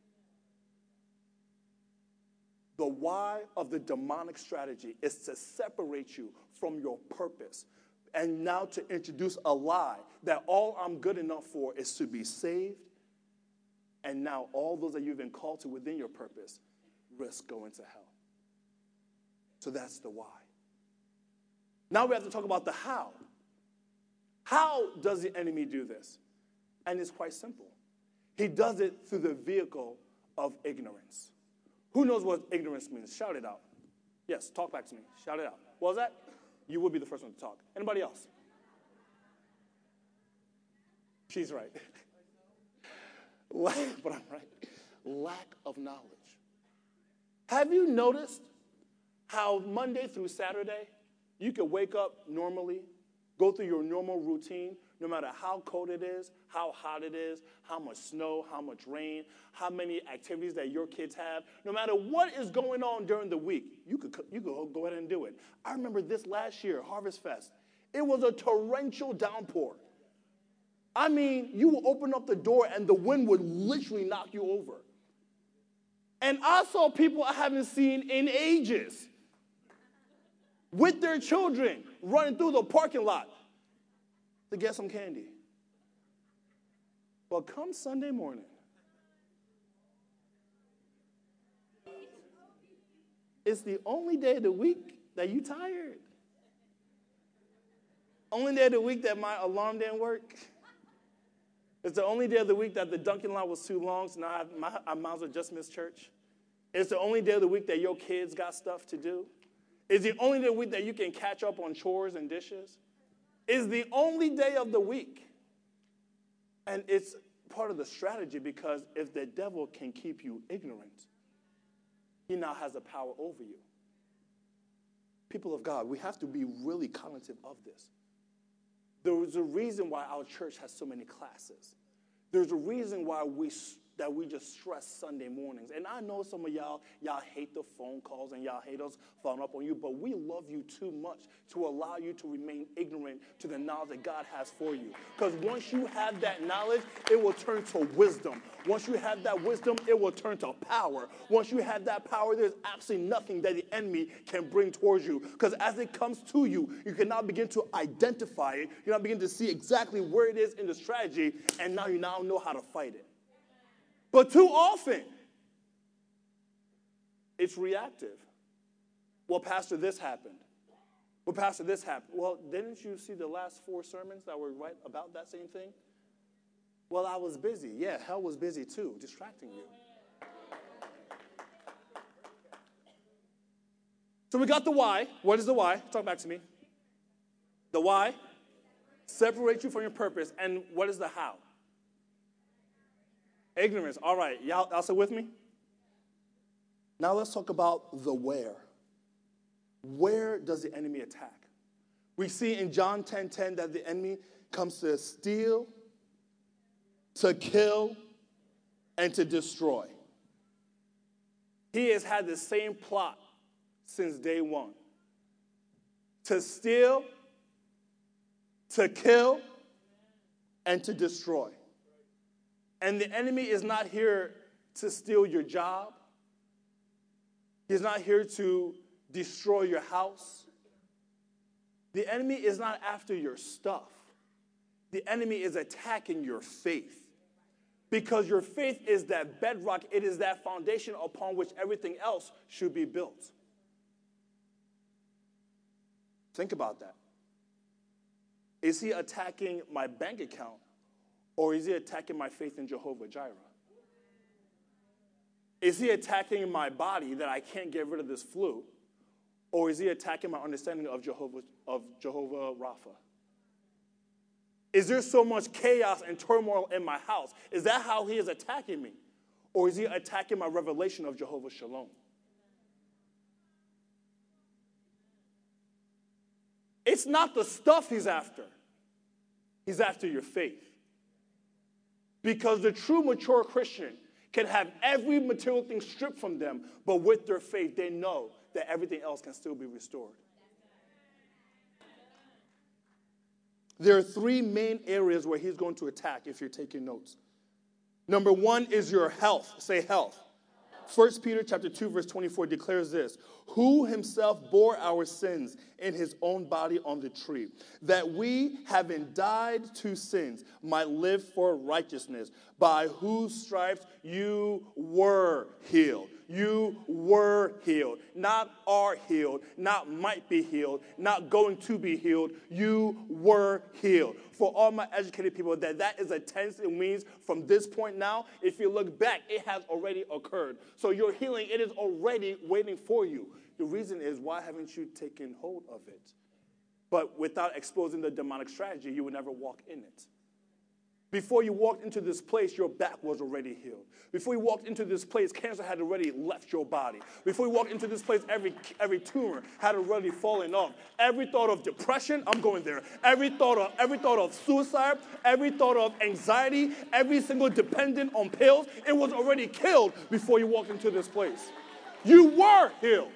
The why of the demonic strategy is to separate you from your purpose and now to introduce a lie that all I'm good enough for is to be saved, and now all those that you've been called to within your purpose risk going to hell. So that's the why. Now we have to talk about the how. How does the enemy do this? And it's quite simple. He does it through the vehicle of ignorance. Who knows what ignorance means? Shout it out. Yes, talk back to me. Shout it out. What was that? You will be the first one to talk. Anybody else? She's right. But I'm right. Lack of knowledge. Have you noticed how Monday through Saturday, you can wake up normally, go through your normal routine, no matter how cold it is, how hot it is, how much snow, how much rain, how many activities that your kids have, no matter what is going on during the week, you could go ahead and do it. I remember this last year, Harvest Fest. It was a torrential downpour. I mean, you would open up the door and the wind would literally knock you over. And I saw people I haven't seen in ages with their children running through the parking lot to get some candy. But come Sunday morning, it's the only day of the week that you tired. Only day of the week that my alarm didn't work. It's the only day of the week that the Dunkin' line was too long, so now I might as well just miss church. It's the only day of the week that your kids got stuff to do. It's the only day of the week that you can catch up on chores and dishes. It's the only day of the week. And it's part of the strategy, because if the devil can keep you ignorant, he now has the power over you. People of God, we have to be really cognitive of this. There's a reason why our church has so many classes. There's a reason why we just stress Sunday mornings. And I know some of y'all hate the phone calls and y'all hate us following up on you, but we love you too much to allow you to remain ignorant to the knowledge that God has for you. Because once you have that knowledge, it will turn to wisdom. Once you have that wisdom, it will turn to power. Once you have that power, there's absolutely nothing that the enemy can bring towards you. Because as it comes to you, you can now begin to identify it. You now begin to see exactly where it is in the strategy, and now you now know how to fight it. But too often, it's reactive. Well, Pastor, this happened. Well, Pastor, this happened. Well, didn't you see the last 4 sermons that were right about that same thing? Well, I was busy. Yeah, hell was busy too, distracting you. So we got the why. What is the why? Talk back to me. The why separates you from your purpose. And what is the how? Ignorance. All right. Y'all still with me? Now let's talk about the where. Where does the enemy attack? We see in John 10:10 that the enemy comes to steal, to kill, and to destroy. He has had the same plot since day one. To steal, to kill, and to destroy. And the enemy is not here to steal your job. He's not here to destroy your house. The enemy is not after your stuff. The enemy is attacking your faith. Because your faith is that bedrock. It is that foundation upon which everything else should be built. Think about that. Is he attacking my bank account, or is he attacking my faith in Jehovah Jireh? Is he attacking my body that I can't get rid of this flu, or is he attacking my understanding of Jehovah Rapha? Is there so much chaos and turmoil in my house? Is that how he is attacking me? Or is he attacking my revelation of Jehovah Shalom? It's not the stuff he's after. He's after your faith. Because the true mature Christian can have every material thing stripped from them, but with their faith, they know that everything else can still be restored. There are three main areas where he's going to attack if you're taking notes. Number one is your health. Say health. 1 Peter chapter 2, verse 24 declares this: who himself bore our sins in his own body on the tree, that we, having died to sins, might live for righteousness, by whose stripes you were healed. You were healed. Not are healed, not might be healed, not going to be healed. You were healed. For all my educated people, that is a tense. It means from this point now, if you look back, it has already occurred. So your healing, it is already waiting for you. The reason is, why haven't you taken hold of it? But without exposing the demonic strategy, you would never walk in it. Before you walked into this place, your back was already healed. Before you walked into this place, cancer had already left your body. Before you walked into this place, every tumor had already fallen off. Every thought of depression, I'm going there. Every thought of suicide, every thought of anxiety, every single dependent on pills, it was already killed before you walked into this place. You were healed.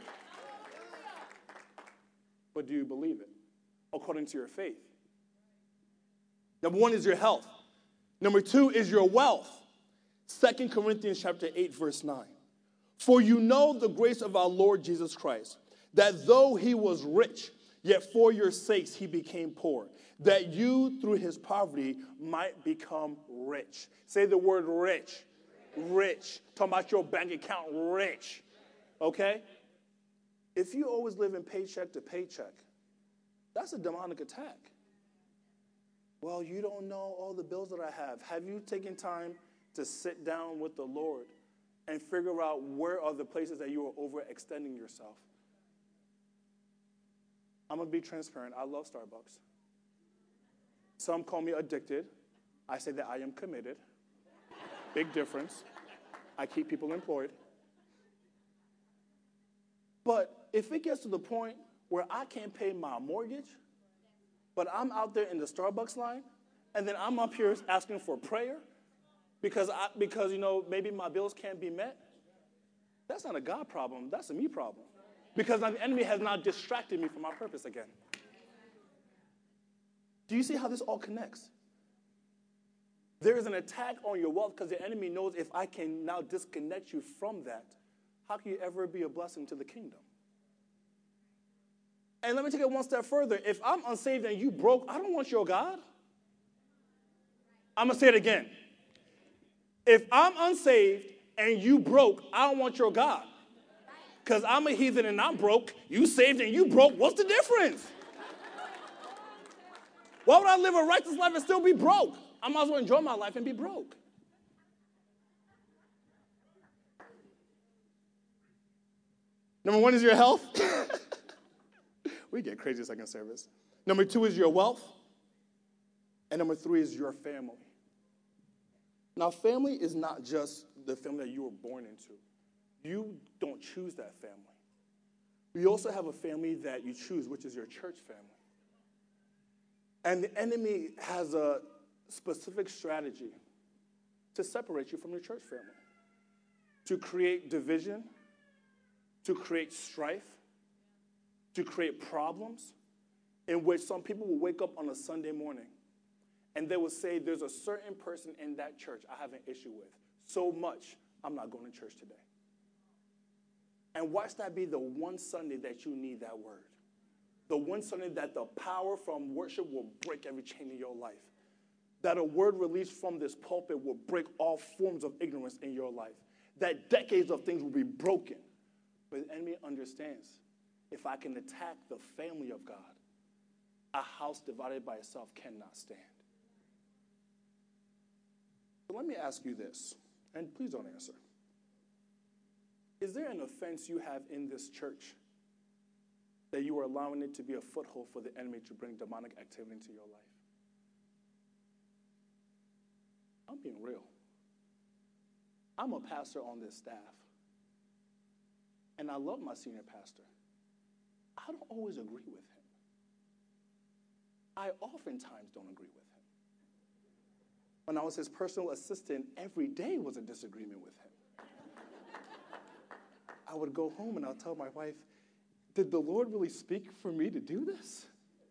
But do you believe it according to your faith? Number one is your health. Number two is your wealth. 2 Corinthians chapter 8, verse 9. For you know the grace of our Lord Jesus Christ, that though he was rich, yet for your sakes he became poor, that you through his poverty might become rich. Say the word rich. Rich. Talking about your bank account, rich. Okay? If you always live in paycheck to paycheck, that's a demonic attack. Well, you don't know all the bills that I have. Have you taken time to sit down with the Lord and figure out where are the places that you are overextending yourself? I'm going to be transparent. I love Starbucks. Some call me addicted. I say that I am committed. Big difference. I keep people employed. But if it gets to the point where I can't pay my mortgage, but I'm out there in the Starbucks line, and then I'm up here asking for prayer because maybe my bills can't be met, that's not a God problem. That's a me problem. Because now the enemy has now distracted me from my purpose again. Do you see how this all connects? There is an attack on your wealth because the enemy knows, if I can now disconnect you from that, how can you ever be a blessing to the kingdom? And let me take it one step further. If I'm unsaved and you broke, I don't want your God. I'm going to say it again. If I'm unsaved and you broke, I don't want your God. Because I'm a heathen and I'm broke. You saved and you broke. What's the difference? Why would I live a righteous life and still be broke? I might as well enjoy my life and be broke. Number one is your health. We get crazy second service. Number 2 is your wealth. And number 3 is your family. Now, family is not just the family that you were born into. You don't choose that family. You also have a family that you choose, which is your church family. And the enemy has a specific strategy to separate you from your church family, to create division, to create strife, to create problems, in which some people will wake up on a Sunday morning and they will say, there's a certain person in that church I have an issue with. So much, I'm not going to church today. And watch that be the one Sunday that you need that word. The one Sunday that the power from worship will break every chain in your life. That a word released from this pulpit will break all forms of ignorance in your life. That decades of things will be broken. But the enemy understands, if I can attack the family of God, a house divided by itself cannot stand. So let me ask you this, and please don't answer. Is there an offense you have in this church that you are allowing it to be a foothold for the enemy to bring demonic activity into your life? I'm being real. I'm a pastor on this staff, and I love my senior pastor. I don't always agree with him. I oftentimes don't agree with him. When I was his personal assistant, every day was a disagreement with him. I would go home and I'll tell my wife, did the Lord really speak for me to do this?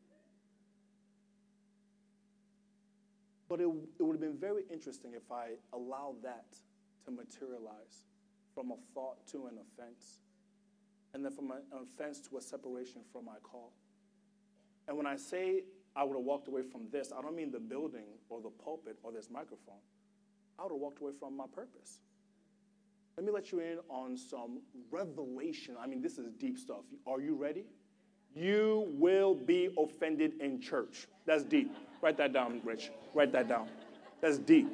But it would have been very interesting if I allowed that to materialize from a thought to an offense, and then from an offense to a separation from my call. And when I say I would have walked away from this, I don't mean the building or the pulpit or this microphone. I would have walked away from my purpose. Let me let you in on some revelation. I mean, this is deep stuff. Are you ready? You will be offended in church. That's deep. Write that down, Rich. Write that down. That's deep.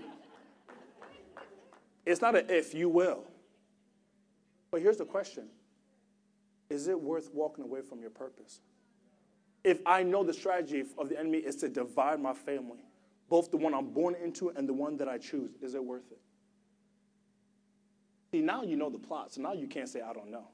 It's not an if, you will. But here's the question. Is it worth walking away from your purpose? If I know the strategy of the enemy is to divide my family, both the one I'm born into and the one that I choose, is it worth it? See, now you know the plot, so now you can't say, I don't know.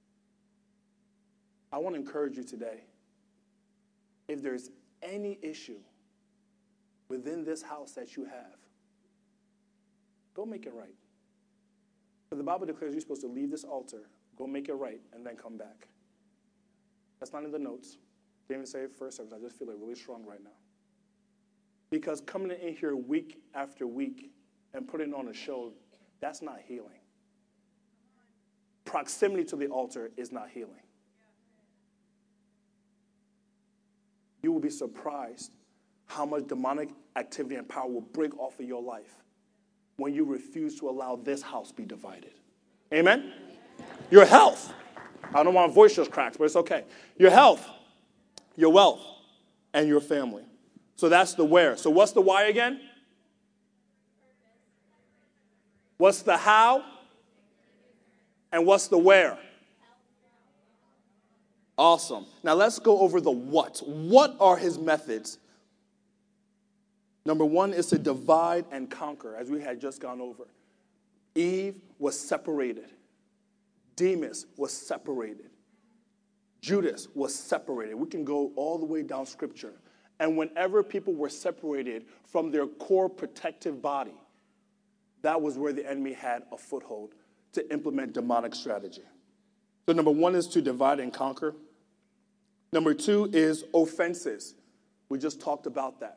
I want to encourage you today. If there's any issue within this house that you have, go make it right. But the Bible declares you're supposed to leave this altar, go make it right, and then come back. That's not in the notes. Didn't even say it first service. I just feel it really strong right now. Because coming in here week after week and putting on a show, that's not healing. Proximity to the altar is not healing. You will be surprised how much demonic activity and power will break off of your life when you refuse to allow this house be divided. Amen? Your health. I don't know why my voice just cracks, but it's okay. Your health, your wealth, and your family. So that's the where. So what's the why again? What's the how? And what's the where? Awesome. Now let's go over the what. What are his methods? Number 1 is to divide and conquer, as we had just gone over. Eve was separated. Demas was separated. Judas was separated. We can go all the way down Scripture. And whenever people were separated from their core protective body, that was where the enemy had a foothold to implement demonic strategy. So number 1 is to divide and conquer. Number 2 is offenses. We just talked about that.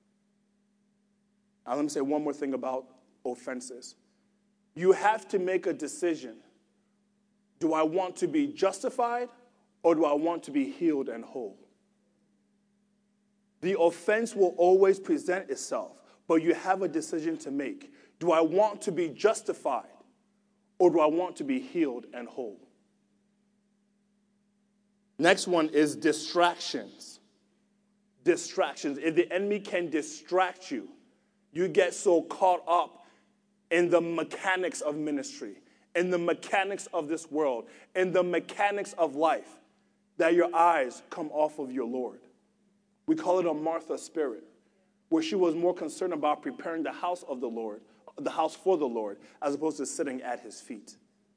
Now let me say one more thing about offenses. You have to make a decision. Do I want to be justified or do I want to be healed and whole? The offense will always present itself, but you have a decision to make. Do I want to be justified or do I want to be healed and whole? Next one is distractions. Distractions. If the enemy can distract you, you get so caught up in the mechanics of ministry, in the mechanics of this world, in the mechanics of life, that your eyes come off of your Lord. We call it a Martha spirit, where she was more concerned about preparing the house of the Lord, the house for the Lord, as opposed to sitting at his feet.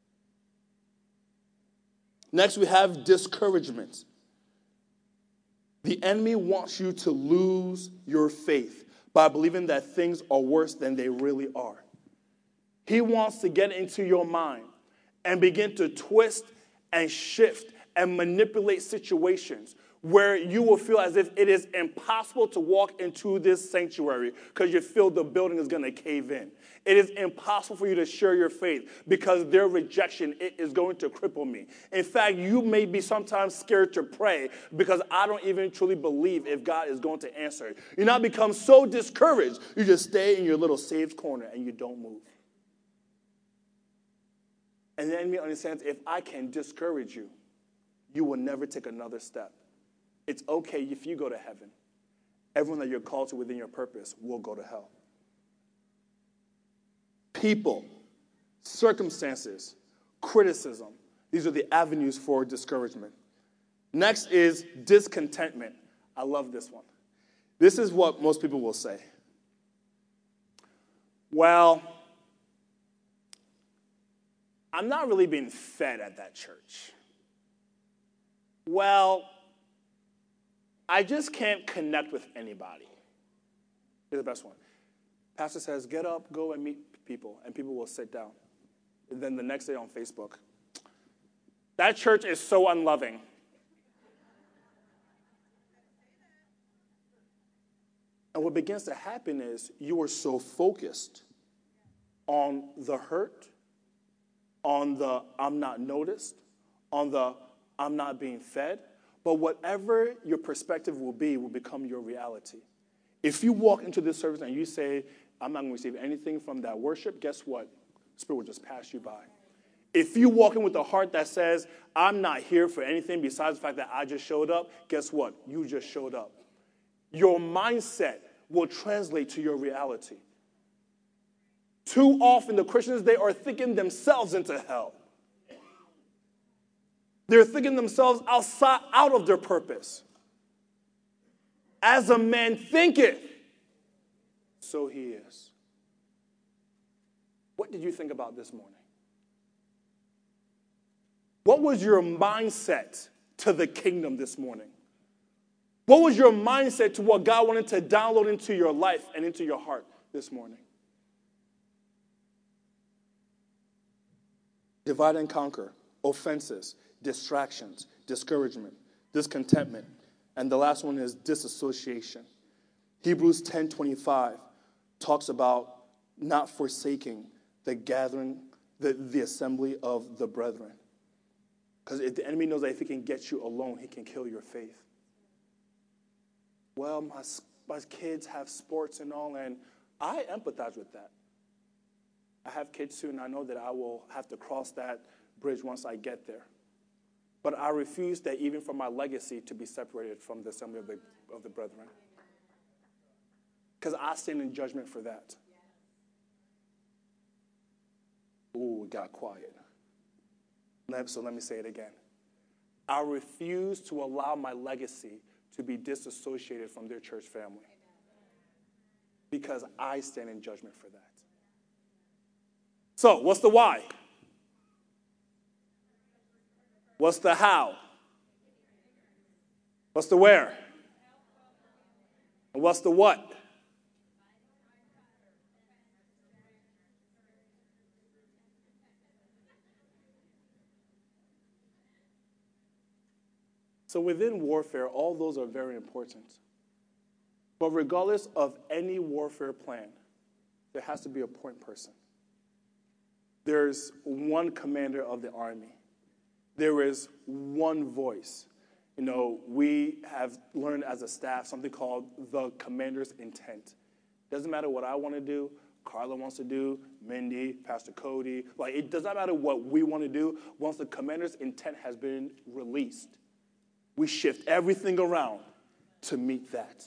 Next, we have discouragement. The enemy wants you to lose your faith by believing that things are worse than they really are. He wants to get into your mind and begin to twist and shift and manipulate situations where you will feel as if it is impossible to walk into this sanctuary because you feel the building is going to cave in. It is impossible for you to share your faith because their rejection is going to cripple me. In fact, you may be sometimes scared to pray because I don't even truly believe if God is going to answer it. You now become so discouraged, you just stay in your little safe corner and you don't move. And the enemy understands, if I can discourage you, you will never take another step. It's okay if you go to heaven. Everyone that you're called to within your purpose will go to hell. People, circumstances, criticism. These are the avenues for discouragement. Next is discontentment. I love this one. This is what most people will say. Well, I'm not really being fed at that church. Well, I just can't connect with anybody. Here's the best one. Pastor says, get up, go and meet people, and people will sit down. And then the next day on Facebook, that church is so unloving. And what begins to happen is you are so focused on the hurt, on the I'm not noticed, on the I'm not being fed. But whatever your perspective will become your reality. If you walk into this service and you say, I'm not going to receive anything from that worship, guess what? The Spirit will just pass you by. If you walk in with a heart that says, I'm not here for anything besides the fact that I just showed up, guess what? You just showed up. Your mindset will translate to your reality. Too often, the Christians, they are thinking themselves into hell. They're thinking themselves out of their purpose. As a man thinketh, so he is. What did you think about this morning? What was your mindset to the kingdom this morning? What was your mindset to what God wanted to download into your life and into your heart this morning? Divide and conquer, offenses, distractions, discouragement, discontentment, and the last one is disassociation. Hebrews 10:25 talks about not forsaking the gathering, the assembly of the brethren. Because if the enemy knows that if he can get you alone, he can kill your faith. Well, my kids have sports and all, and I empathize with that. I have kids too, and I know that I will have to cross that bridge once I get there. But I refuse that even for my legacy to be separated from the assembly of the brethren. Because I stand in judgment for that. Ooh, it got quiet. So let me say it again. I refuse to allow my legacy to be disassociated from their church family. Because I stand in judgment for that. So, what's the why? What's the how? What's the where? And what's the what? So within warfare, all those are very important. But regardless of any warfare plan, there has to be a point person. There's one commander of the army. There is one voice. You know, we have learned as a staff something called the commander's intent. Doesn't matter what I want to do, Carla wants to do, Mindy, Pastor Cody. Like, it does not matter what we want to do. Once the commander's intent has been released, we shift everything around to meet that.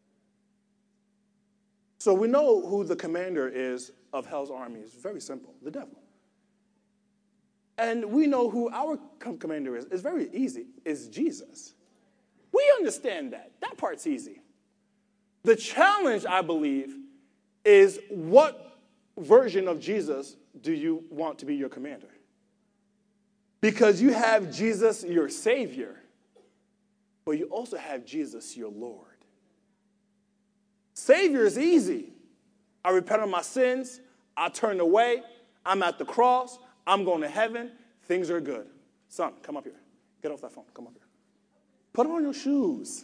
So we know who the commander is of hell's army. It's very simple, the devil. And we know who our commander is. It's very easy. It's Jesus. We understand that. That part's easy. The challenge, I believe, is what version of Jesus do you want to be your commander? Because you have Jesus, your Savior, but you also have Jesus, your Lord. Savior is easy. I repent of my sins. I turn away. I'm at the cross. I'm going to heaven. Things are good. Son, come up here. Get off that phone. Come up here. Put on your shoes.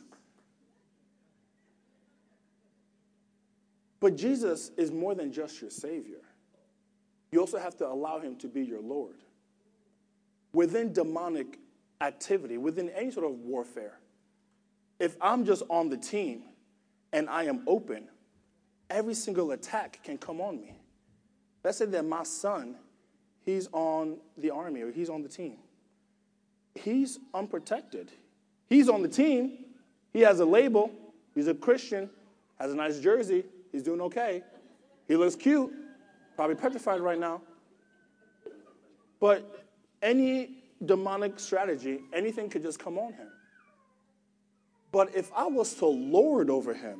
But Jesus is more than just your Savior. You also have to allow him to be your Lord. Within demonic activity, within any sort of warfare, if I'm just on the team and I am open, every single attack can come on me. Let's say that my son, he's on the army or he's on the team. He's unprotected. He's on the team. He has a label. He's a Christian, has a nice jersey. He's doing okay. He looks cute. Probably petrified right now. But any demonic strategy, anything could just come on him. But if I was to lord over him,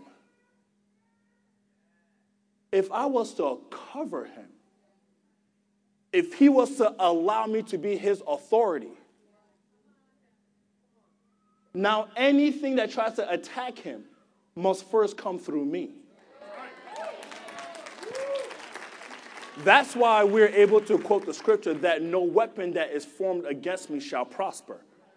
if I was to cover him, if he was to allow me to be his authority, now anything that tries to attack him must first come through me. That's why we're able to quote the scripture that no weapon that is formed against me shall prosper.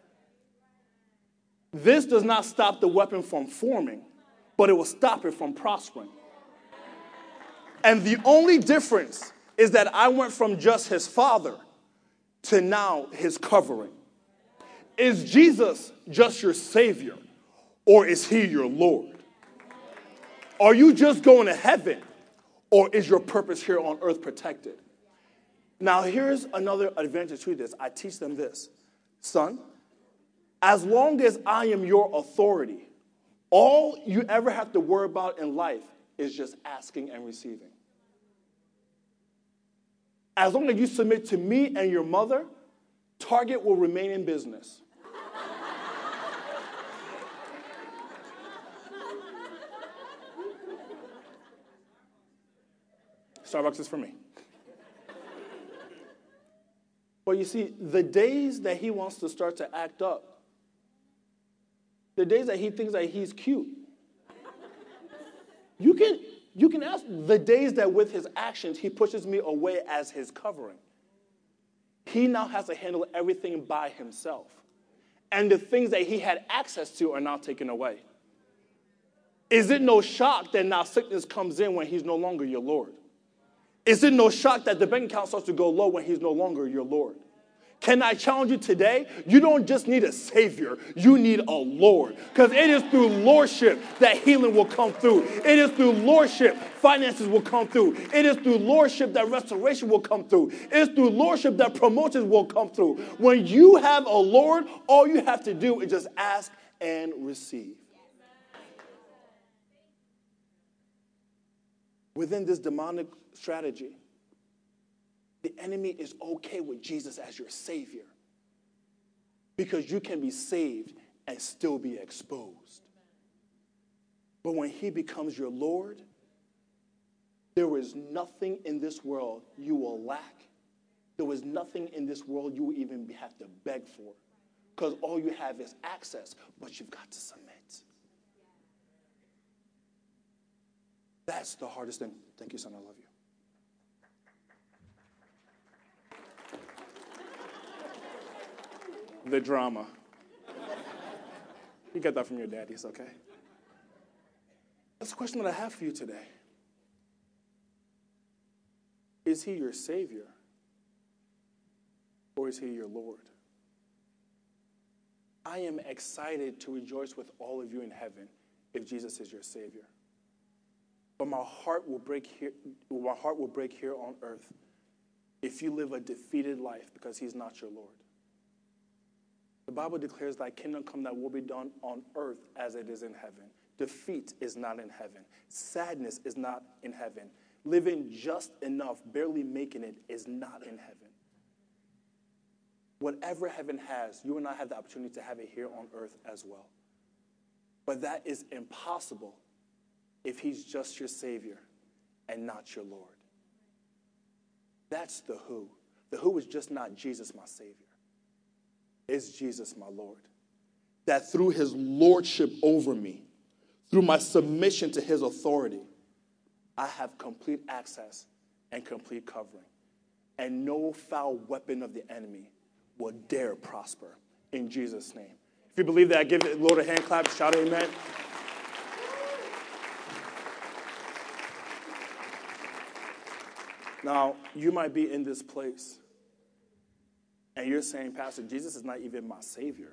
This does not stop the weapon from forming, but it will stop it from prospering. And the only difference is that I went from just his father to now his covering. Is Jesus just your Savior, or is he your Lord? Are you just going to heaven, or is your purpose here on earth protected? Now, here's another advantage to this. I teach them this. Son, as long as I am your authority, all you ever have to worry about in life is just asking and receiving. As long as you submit to me and your mother, Target will remain in business. Starbucks is for me. But you see, the days that he wants to start to act up, the days that he thinks that he's cute, you can ask the days that with his actions he pushes me away as his covering. He now has to handle everything by himself. And the things that he had access to are now taken away. Is it no shock that now sickness comes in when he's no longer your Lord? Is it no shock that the bank account starts to go low when he's no longer your Lord? Can I challenge you today? You don't just need a Savior. You need a Lord. Because it is through Lordship that healing will come through. It is through Lordship finances will come through. It is through Lordship that restoration will come through. It is through Lordship that promotions will come through. When you have a Lord, all you have to do is just ask and receive. Within this demonic strategy, the enemy is okay with Jesus as your Savior because you can be saved and still be exposed. But when he becomes your Lord, there is nothing in this world you will lack. There is nothing in this world you will even have to beg for because all you have is access, but you've got to submit. That's the hardest thing. Thank you, son. I love you. The drama. You got that from your daddy, it's okay. That's the question that I have for you today. Is he your Savior? Or is he your Lord? I am excited to rejoice with all of you in heaven if Jesus is your Savior. But my heart will break here on earth if you live a defeated life because he's not your Lord. The Bible declares thy kingdom come, that will be done on earth as it is in heaven. Defeat is not in heaven. Sadness is not in heaven. Living just enough, barely making it, is not in heaven. Whatever heaven has, you and I have the opportunity to have it here on earth as well. But that is impossible if he's just your Savior and not your Lord. That's the who. The who is just not Jesus, my Savior. It's Jesus, my Lord. That through his lordship over me, through my submission to his authority, I have complete access and complete covering. And no foul weapon of the enemy will dare prosper in Jesus' name. If you believe that, give the Lord a hand clap, shout amen. Now, you might be in this place and you're saying, Pastor, Jesus is not even my Savior.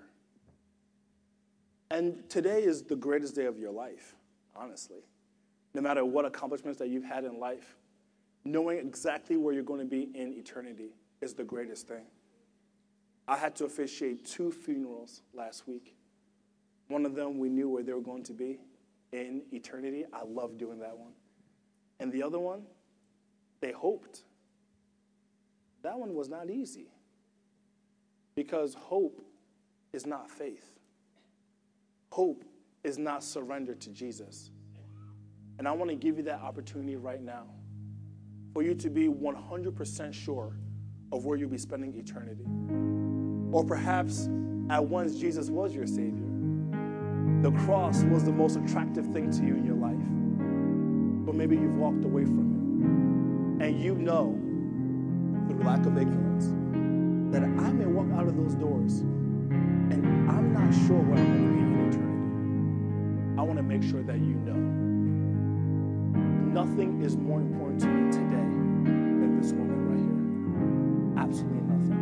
And today is the greatest day of your life, honestly. No matter what accomplishments that you've had in life, knowing exactly where you're going to be in eternity is the greatest thing. I had to officiate 2 funerals last week. One of them, we knew where they were going to be in eternity. I love doing that one. And the other one, they hoped. That one was not easy because hope is not faith. Hope is not surrender to Jesus. And I want to give you that opportunity right now for you to be 100% sure of where you'll be spending eternity. Or perhaps at once Jesus was your Savior. The cross was the most attractive thing to you in your life. But maybe you've walked away from it. And you know, through lack of ignorance, that I may walk out of those doors and I'm not sure where I'm going to be in eternity. I want to make sure that you know. Nothing is more important to me today than this moment right here. Absolutely nothing.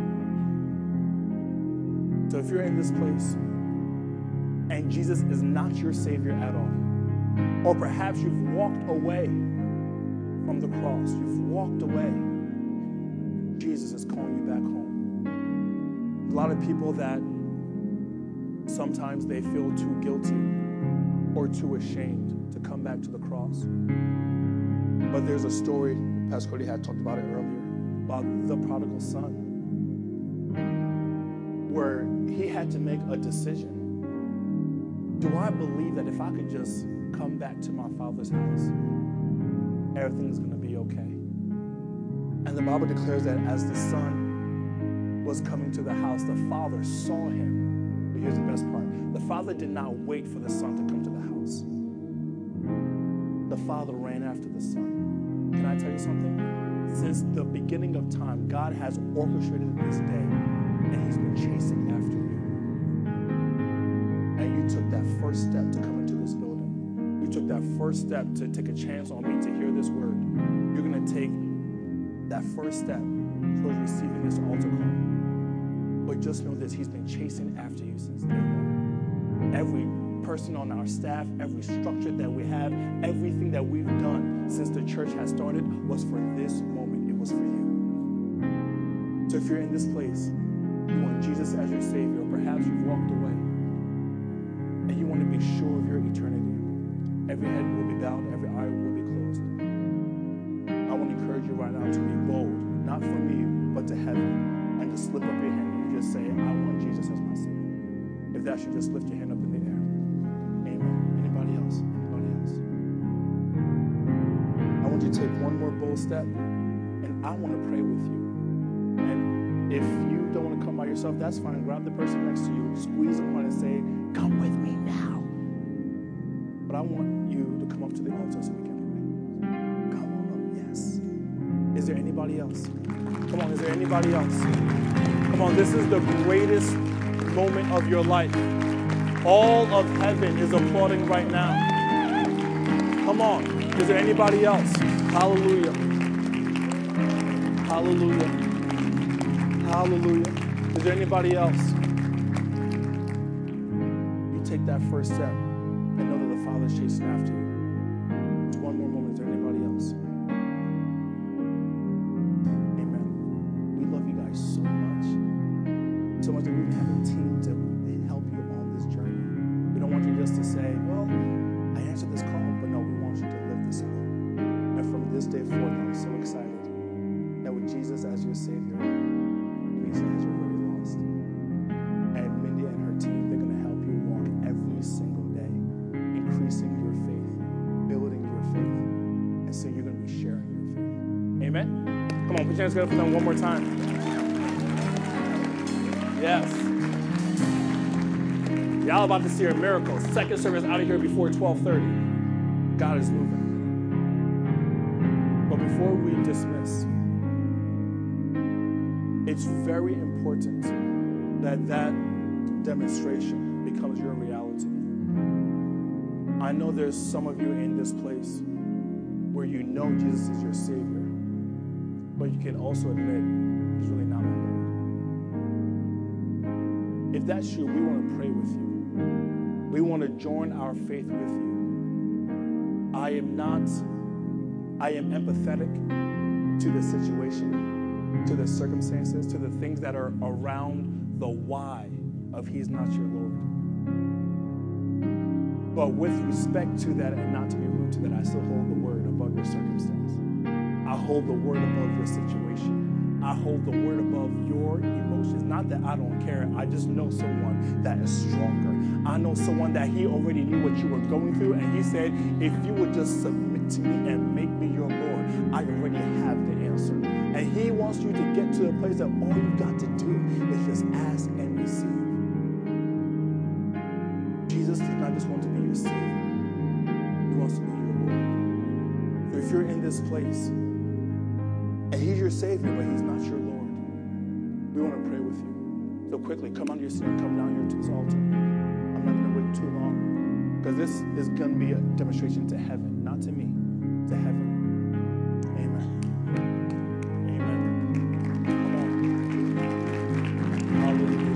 So if you're in this place and Jesus is not your Savior at all, or perhaps you've walked away from the cross, you've walked away, Jesus is calling you back home. A lot of people that sometimes they feel too guilty or too ashamed to come back to the cross. But there's a story, Pastor Cody had talked about it earlier, about the prodigal son, where he had to make a decision. Do I believe that if I could just come back to my father's house, everything's going to be okay? And the Bible declares that as the son was coming to the house, the father saw him. But here's the best part. The father did not wait for the son to come to the house. The father ran after the son. Can I tell you something? Since the beginning of time, God has orchestrated this day, and he's been chasing after you. And you took that first step to come into this building. You took that first step to take a chance on me to hear this word. You're going to take that first step towards receiving this altar call. But just know this, he's been chasing after you since day one. Every person on our staff, every structure that we have, everything that we've done since the church has started was for this moment. It was for you. So if you're in this place, you want Jesus as your Savior, or perhaps you've walked away, and you want to be sure of your eternity, every head will be bowed, every eye will be closed. I want to encourage you right now to be bold, not from you, but to heaven, and to slip up your hand and you just say, I want Jesus as my Savior. If that's you, just lift your hand up in the air. Amen. Anybody else? Anybody else? I want you to take one more bold step, and I want to pray with you. And if you don't want to come by yourself, that's fine. Grab the person next to you, squeeze them on and say, come with me now. But I want you to come up to the altar so we can pray. Come on up, yes. Is there anybody else? Come on, is there anybody else? Come on, this is the greatest moment of your life. All of heaven is applauding right now. Come on, is there anybody else? Hallelujah. Hallelujah. Hallelujah. Is there anybody else? You take that first step and know that the Father's chasing after you. Just one more moment. Is there anybody else? Amen. We love you guys so much. So much that we have a team to help you on this journey. We don't want you just to say, well, I answered this call, but no, we want you to live this out. And from this day forth, I'm so excited that with Jesus as your Savior, it means that you're already lost. hands together for them one more time. Yes. Y'all about to see a miracle. Second service out of here before 12:30. God is moving. But before we dismiss, it's very important that that demonstration becomes your reality. I know there's some of you in this place where you know Jesus is your Savior, but you can also admit He's really not my Lord. If that's you, we want to pray with you. We want to join our faith with you. I am empathetic to the situation, to the circumstances, to the things that are around the why of He's not your Lord. But with respect to that, and not to be rude to that, I still hold the word above your circumstance. I hold the word above your situation. I hold the word above your emotions. Not that I don't care. I just know someone that is stronger. I know someone that He already knew what you were going through, and He said, if you would just submit to me and make me your Lord, I already have the answer. And He wants you to get to a place that all you've got to do is just ask and receive. Jesus does not just want to be your Savior. He wants to be your Lord. So if you're in this place and He's your Savior, but He's not your Lord, we want to pray with you. So quickly, come out of your seat and come down here to this altar. I'm not going to wait too long, because this is going to be a demonstration to heaven, not to me, to heaven. Amen. Amen. Come on.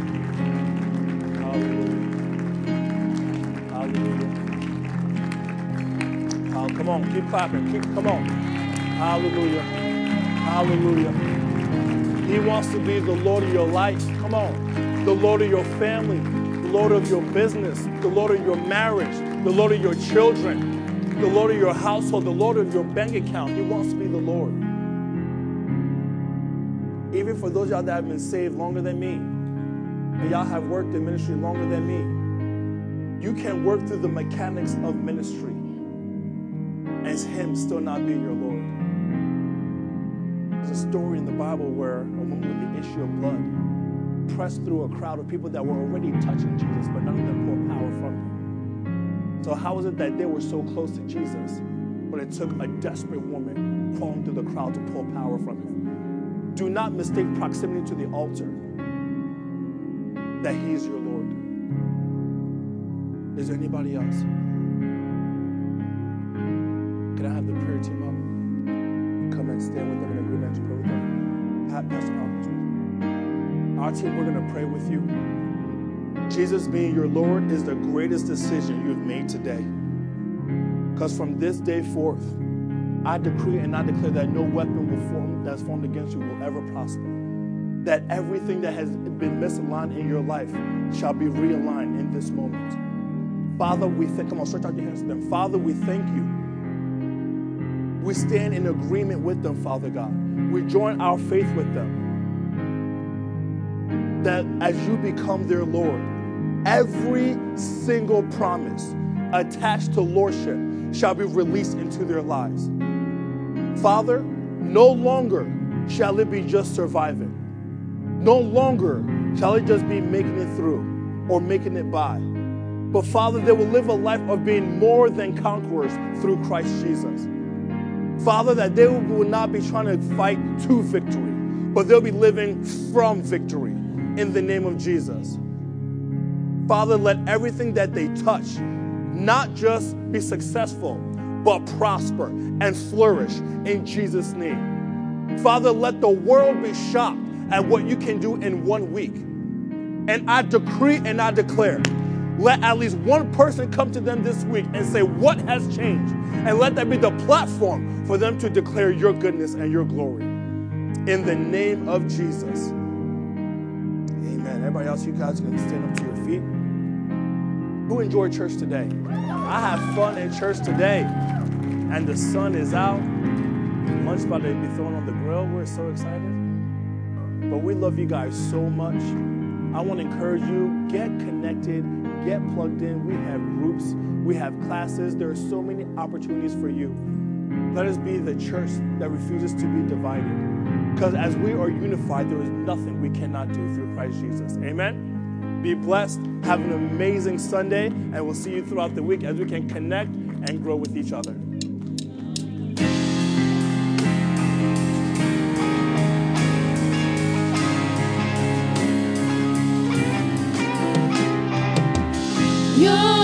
Hallelujah. Hallelujah. Hallelujah. Come on, keep clapping. Come on. Hallelujah. Hallelujah. He wants to be the Lord of your life. Come on. The Lord of your family. The Lord of your business. The Lord of your marriage. The Lord of your children. The Lord of your household. The Lord of your bank account. He wants to be the Lord. Even for those of y'all that have been saved longer than me, and y'all have worked in ministry longer than me, you can work through the mechanics of ministry and Him still not being your Lord. There's a story in the Bible where a woman with the issue of blood pressed through a crowd of people that were already touching Jesus, but none of them pulled power from Him. So how is it that they were so close to Jesus, but it took a desperate woman crawling through the crowd to pull power from Him? Do not mistake proximity to the altar that He is your Lord. Is there anybody else? Can I have the prayer team up? Come and stand with them in agreement to pray with them. Pastor Malcolm. Our team, we're going to pray with you. Jesus being your Lord is the greatest decision you've made today. Because from this day forth, I decree and I declare that no weapon that's formed against you will ever prosper. That everything that has been misaligned in your life shall be realigned in this moment. Father, we thank, come on, stretch out your hands to them. Father, we thank you. We stand in agreement with them, Father God. We join our faith with them. That as you become their Lord, every single promise attached to lordship shall be released into their lives. Father, no longer shall it be just surviving. No longer shall it just be making it through or making it by. But Father, they will live a life of being more than conquerors through Christ Jesus. Father, that they will not be trying to fight to victory, but they'll be living from victory in the name of Jesus. Father, let everything that they touch not just be successful, but prosper and flourish in Jesus' name. Father, let the world be shocked at what you can do in 1 week. And I decree and I declare, let at least one person come to them this week and say, what has changed? And let that be the platform for them to declare your goodness and your glory. In the name of Jesus. Amen. Everybody else, you guys can stand up to your feet. Who enjoyed church today? I had fun in church today. And the sun is out. Lunch about to be thrown on the grill. We're so excited. But we love you guys so much. I want to encourage you, get connected, get plugged in. We have groups, we have classes. There are so many opportunities for you Let us be the church that refuses to be divided. Because as we are unified, there is nothing we cannot do through Christ Jesus. Amen? Be blessed. Have an amazing Sunday. And we'll see you throughout the week as we can connect and grow with each other. You're